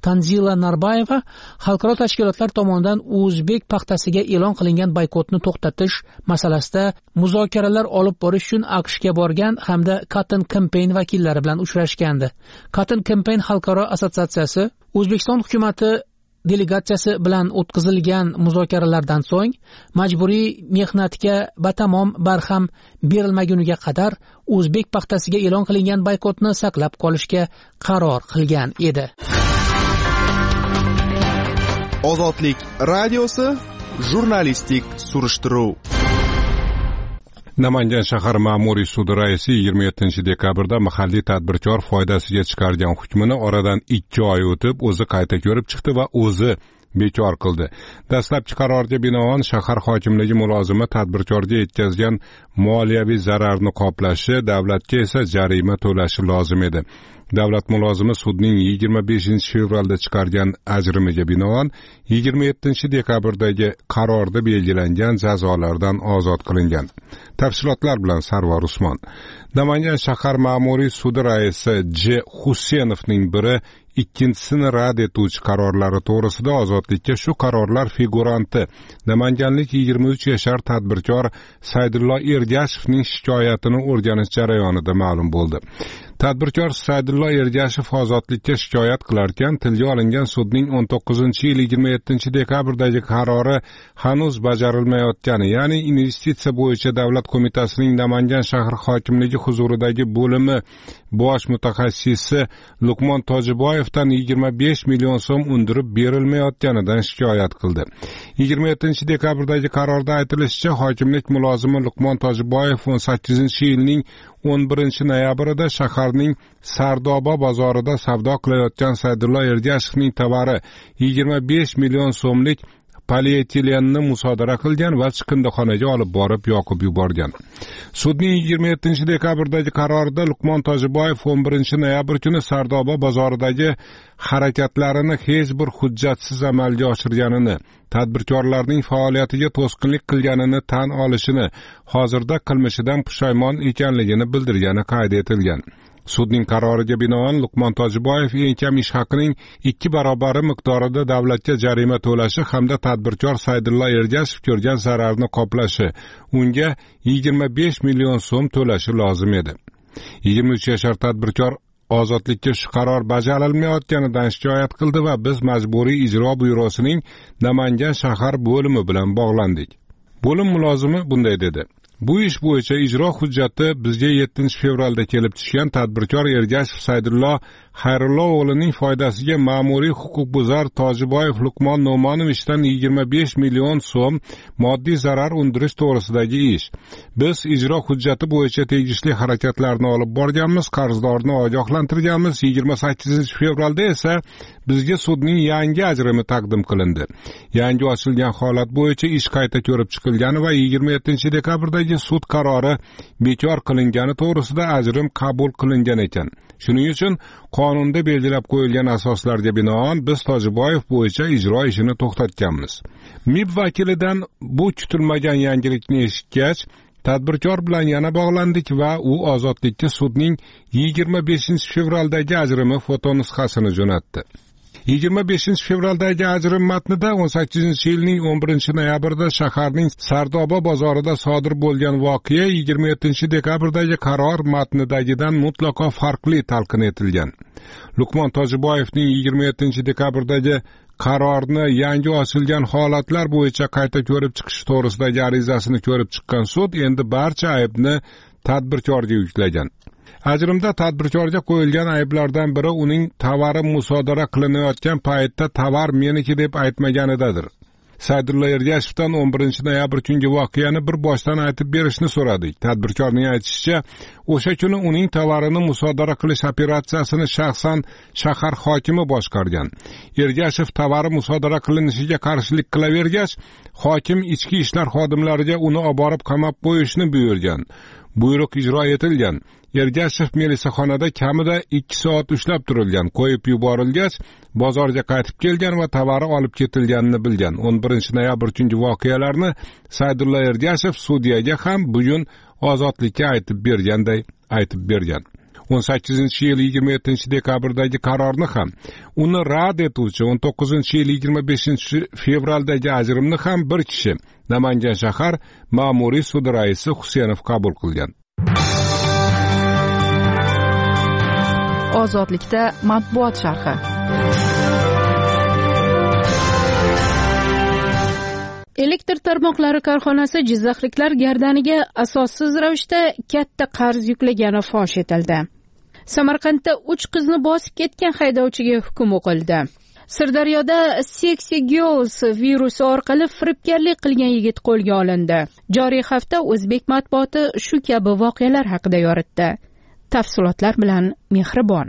Tanzila Narbayeva xalqaro tashkilotlar tomonidan o'zbek paxtasiga e'lon qilingan boykotni to'xtatish masalasida muzokaralar olib borish uchun AQShga borgan hamda Cotton Campaign vakillari bilan uchrashgandi. Cotton Campaign xalqaro assotsiatsiyasi O'zbekiston hukumatı delegatsiyasi bilan o'tkazilgan muzokaralardan so'ng majburiy mehnatga batamom barham berilmaguniga qadar o'zbek paxtasiga e'lon qilingan boykotni saqlab qolishga qaror qilgan edi. Ozodlik radiosi jurnalistik surishtiruv. Namangan shahar ma'muriy sudi raisi yigirma yettinchi dekabrda mahalliy tadbirkor foydasiga chiqargan hukmini oradan ikki oy o'tib o'zi qayta ko'rib chiqdi va o'zi bekor qildi. Dastlabki qarorga binoan shahar hokimligi mulozimi tadbirkorga yetkazgan moliyaviy zararni qoplashi, davlatga esa jarima to'lashi lozim edi. Davlat mulozimi sudning yigirma beshinchi fevralda chiqargan ajrimiga binoan yigirma yettinchi dekabrdagi qarorda belgilangan jazolardan ozod qilingan. Tafsilotlar bilan Sarvar Usmon. Namangan shahar ma'muriy sudi raisi J. Husenovning biri ikkinchisini rad etuvchi qarorlari to'g'risida ozodlikka shu qarorlar figuranti namanganlik yigirma uch yashar tadbirkor Saydullo Ergashevning shikoyatini o'rganish jarayonida ma'lum bo'ldi. Tadbirkor Saydullo Ergashev ozodlikka shikoyat qilarkan, tilga olingan sudning o'n to'qqizinchi yil yigirma yettinchi dekabrdagi qarori hanuz bajarilmayotgani, ya'ni investitsiya bo'yicha davlat qo'mitasining Namangan shahar hokimligi huzuridagi bo'limi bosh mutaxassisi Luqmon Tojiboyevdan yigirma besh million so'm undirib berilmayotganidan shikoyat qildi. yigirma yettinchi dekabrdagi qarorda aytilishicha, hokimlik mulozimi Luqmon Tojiboyev o'n sakkizinchi yilning o'n birinchi noyabrida shaharning Sardoba bozorida savdo qilayotgan Saydullo Ergashevning tovari yigirma besh million so'mlik polietilenni musodara qilgan va chiqindixonaga olib borib yoqib yuborgan. Sudning yigirma yettinchi dekabrdagi qarorida Luqmon Tojiboyev o'n birinchi noyabr kuni Sardoba bozoridagi harakatlarini hech bir hujjatsiz amalga oshirganini, tadbirkorlarning faoliyatiga to'sqinlik qilganini tan olishini, hozirda qilmishidan pushaymon ekanligini bildirgani qayd etilgan. Sudning qaroriga binoan Luqmon Tojiboyev eng kam ish haqining ikki barobari miqdorida davlatga jarima to'lashi hamda tadbirkor Saydullo Ergashev ko'rgan zararni qoplashi, unga yigirma besh million so'm to'lashi lozim edi. yigirma uch yashar tadbirkor ozodlikka shu qaror bajarilmayotganidan shikoyat qildi va biz majburiy ijro byurosining Namangan shahar bo'limi bilan bog'landik. Bo'lim mulozimi bunday dedi: Bu ish bo'yicha ijro hujjati bizga yettinchi fevralda kelib tushgan. Tadbirkor Ergashev Saydullo Xayrullo o'g'lining foydasiga ma'muriy huquqbuzar Tojiboyev Luqmon No'monovichdan yigirma besh million so'm moddiy zarar undirish to'g'risidagi ish. Biz ijro hujjati bo'yicha tegishli harakatlarni olib borganmiz, qarzdorni ogohlantirganmiz. yigirma sakkizinchi fevralda esa bizga sudning yangi ajrimi taqdim qilindi. Yangi ochilgan holat bo'yicha ish qayta ko'rib chiqilgani va yigirma yettinchi dekabrdagi sud qarori bekor qilingani to'g'risida ajrim qabul qilingan ekan. Shuning uchun qonunda belgilab qo'yilgan asoslarga binoan biz Tojiboyev bo'yicha ijro ishini to'xtatganmiz. M I B vakilidan bu kutilmagan yangilikni eshitgach, tadbirkor bilan yana bog'landik va u ozodlikka sudning yigirma beshinchi fevraldagi ajrimi fotonusxasini jo'natdi. yigirma beshinchi fevraldagi ajrim matnida o'n sakkizinchi yilning o'n birinchi noyabrida shaharning Sardoba bozorida sodir bo'lgan voqea yigirma yettinchi dekabrdagi qaror matnidagidan mutlaqo farqli talqin etilgan. Luqmon Tojiboyevning yigirma yettinchi dekabrdagi qarorni yangi ochilgan holatlar bo'yicha qayta ko'rib chiqish to'g'risidagi arizasini ko'rib chiqqan sud endi barcha aybni tadbirkorga yuklagan. Ajrimda tadbirkorga qo'yilgan ayblardan biri uning tovari musodara qilinayotgan paytda tovar meniki deb aytmaganidadir. Saydullo Ergashevdan o'n birinchi noyabr kungi voqeani bir boshdan aytib berishni so'radik. Tadbirkorning aytishicha, o'sha kuni uning tovarini musodara qilish operatsiyasini shaxsan shahar hokimi boshqargan. Ergashev tovari musodara qilinishiga qarshilik qilavergach, hokim ichki ishlar xodimlariga uni olib borib qamab qo'yishni buyurgan. Buyruq ijro etilgan. Ergashev melisaxonada kamida ikki soat ushlab turilgan, qo'yib yuborilgach, bozorga qaytib kelgan va tovari olib ketilganini bilgan. o'n birinchi noyabr kungi voqealarni Saydullo Ergashev sudyaga ham bugun ozodlikka aytib berganday aytib bergan. o'n sakkizinchi yil yigirma yettinchi dekabrdagi qarorni ham, uni rad etuvchi o'n to'qqizinchi yil yigirma beshinchi fevraldagi ajrimni ham bir kishi, Namangan shahar ma'muriy sudi raisi Husenov qabul qilgan. Ozodlikda matbuot sharhi. Elektr tarmoqlari korxonasi jizzaxliklar gardaniga asossiz ravishda katta qarz yuklagani fosh etildi. Samarqandda uch qizni bosib ketgan haydovchiga hukm o'qildi. Sirdaryoda Sexy Girls virusi orqali firibgarlik qilgan yigit qo'lga olindi. Joriy hafta o'zbek matbuoti shu kabi voqealar haqida yoritdi. Tafsilotlar bilan Mehribon.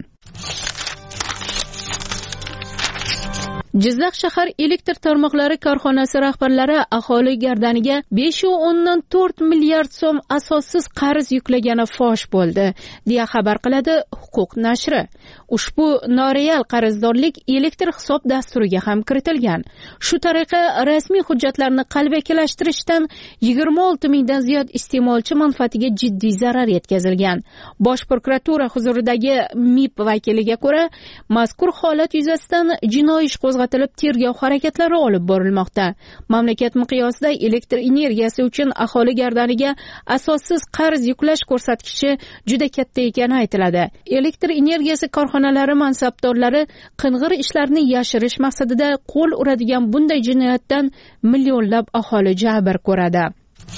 Jizzax shahar elektr tarmoqlari korxonasi rahbarlari aholi gardaniga besh nuqta o'ndan to'rt milliard so'm asossiz qarz yuklagani fosh bo'ldi, deya xabar qiladi Huquq nashri. Ushbu noreal qarzdorlik elektr hisob dasturiga ham kiritilgan. Shu tariqa rasmiy hujjatlarni qalbakilashtirishdan yigirma olti mingdan ziyod iste'molchi manfaatiga jiddiy zarar yetkazilgan. Bosh prokuratura huzuridagi M I P vakiliga ko'ra, mazkur holat yuzasidan jinoiy ish qo'zg'atilib tergov harakatlari olib borilmoqda. Mamlakat miqyosida elektr energiyasi uchun aholi gardaniga asossiz qarz yuklash ko'rsatkichi juda katta ekani aytiladi. Elektr energiyasi korxonalari mansabdorlari qing'ir ishlarni yashirish maqsadida qo'l uradigan bunday jinoyatdan millionlab aholi jabr ko'radi.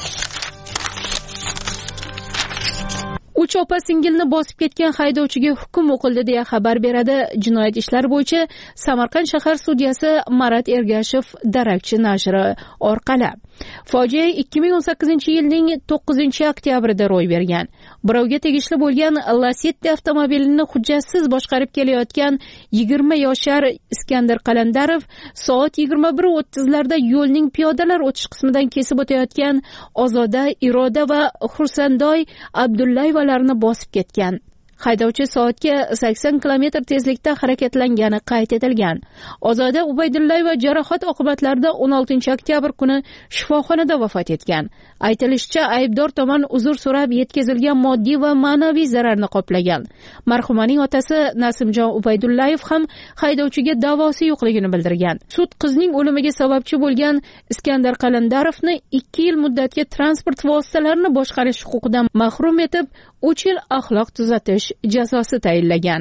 Uch opa singilni bosib ketgan haydovchiga hukm o'qildi, deya xabar beradi Jinoyat ishlari bo'yicha Samarqand shahar sudyasi Marat Ergashev darakchi nashri orqali. Fojia ikki ming o'n sakkizinchi yilning to'qqizinchi oktyabrida ro'y bergan. Birovga tegishli bo'lgan Lacetti avtomobilini hujjatsiz boshqarib kelayotgan yigirma yoshar Iskandar Qalandarov soat yigirma bir o'ttizlarda yo'lning piyodalar o'tish qismidan kesib o'tayotgan Ozoda, Iroda va Xursandoy Abdullayevalarni bosib ketgan. Haydovchi soatga sakson kilometr tezlikda harakatlangani qayd etilgan. Ozoda Ubaydullayeva jarohat oqibatlarida o'n oltinchi oktyabr kuni shifoxonada vafot etgan. Aytilishicha, aybdor tomon uzr so'rab yetkazilgan moddiy va ma'naviy zararni qoplagan. Marhumaning otasi Nasimjon Ubaydullayev ham haydovchiga da'vosi yo'qligini bildirgan. Sud qizning o'limiga sababchi bo'lgan Iskandar Qalandarovni ikki yil muddatga transport vositalarini boshqarish huquqidan mahrum etib, uch yil axloq tuzatish jazosi tayinlagan.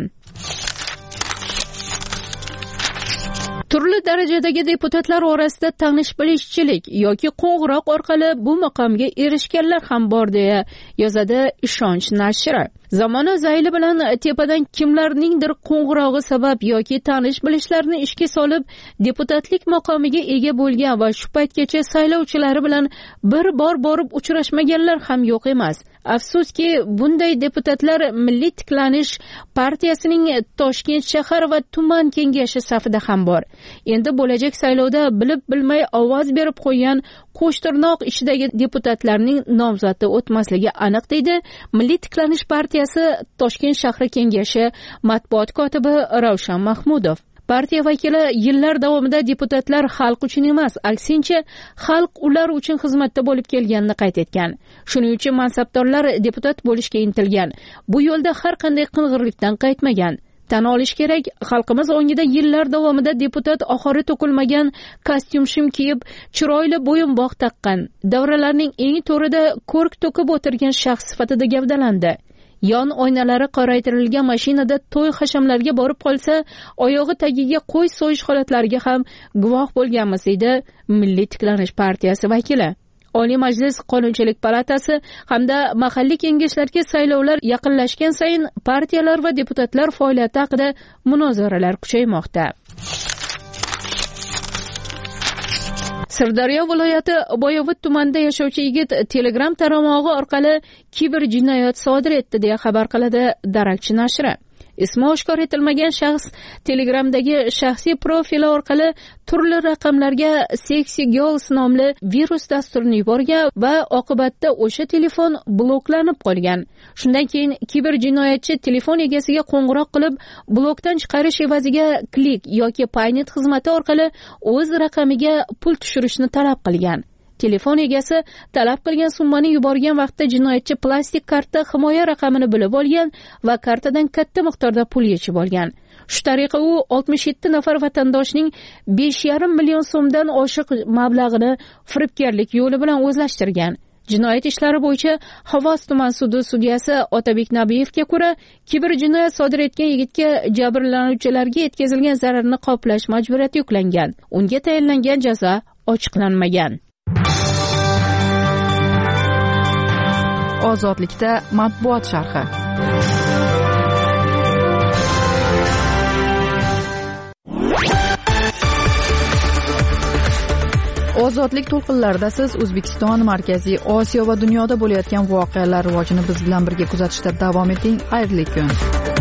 Turli darajadagi deputatlar orasida tanish-bilishchilik yoki qo'ng'iroq orqali bu maqomga erishganlar ham bor, deya yozadi Ishonch nashri. Zamona zayli bilan tepadan kimlarningdir qo'ng'irog'i sabab yoki tanish-bilishlarni ishga solib deputatlik maqomiga ega bo'lgan va shu paytgacha saylovchilari bilan bir bor borib uchrashmaganlar ham yo'q emas. Afsuski, bunday deputatlar Milliy tiklanish partiyasining Toshkent shahar va tuman kengashi safida ham bor. Endi bo'lajak saylovda bilib bilmay ovoz berib qo'ygan qo'shtirnoq ishidagi deputatlarning nomzodi o'tmasligi aniq, deydi Milliy tiklanish partiyasi Toshkent shahri kengashi matbuot kotibi Ravshan Mahmudov. Partiya vakili yillar davomida deputatlar xalq uchun emas, aksincha xalq ular uchun xizmatda bo'lib kelganini qayd etgan. Shuning uchun mansabdorlar deputat bo'lishga intilgan. Bu yo'lda har qanday qing'irlikdan qaytmagan. Tan olish kerak, xalqimiz ongida yillar davomida deputat oxiri to'kilmagan kostyum-shim kiyib, chiroyli bo'yinbog' taqqan, davralarning eng to'rida ko'rk to'kib o'tirgan shaxs sifatida gavdalandi. Yon oynalari qoraytirilgan mashinada to'y hashamlarga borib qolsa, oyog'i tagiga qo'y so'yish holatlariga ham guvoh bo'lganmiz, deydi Milliy tiklanish partiyasi vakili. Oliy Majlis Qonunchilik palatasi hamda mahalliy kengashlarga saylovlar yaqinlashgan sayin partiyalar va deputatlar faoliyati haqida munozaralar kuchaymoqda. Sirdaryo viloyati Boyovut tumanida yashovchi yigit Telegram tarmog'i orqali kiber jinoyat sodir etdi, deya xabar qiladi darakchi nashri. Ismi oshkor etilmagan shaxs Telegramdagi shaxsiy profili orqali turli raqamlarga Sexy Girls nomli virus dasturini yuborgan va oqibatda o'sha telefon bloklanib qolgan. Shundan keyin kiber jinoyatchi telefon egasiga qo'ng'iroq qilib, blokdan chiqarish evaziga Klik yoki Paynet xizmati orqali o'z raqamiga pul tushirishni talab qilgan. telefon egasi talab qilgan summani yuborgan vaqtda jinoyatchi plastik karta himoya raqamini bilib olgan va kartadan katta miqdorda pul yechib olgan. Shu tariqa u oltmish yetti nafar vatandoshning besh yarim million so'mdan oshiq mablag'ini firibgarlik yo'li bilan o'zlashtirgan. Jinoyat ishlari bo'yicha Xovos tuman sudi sudyasi Otabek Nabiyevga ko'ra, kibr jinoyat sodir etgan yigitga jabrlanuvchilarga yetkazilgan zararni qoplash majburiyati yuklangan. Unga tayinlangan jazo ochiqlanmagan. Ozodlikda matbuot sharhi. Ozodlik to'lqinlarida siz O'zbekiston, Markaziy Osiyo va dunyoda bo'layotgan voqealar rivojini biz bilan birga kuzatishda davom eting. Xayrli kun.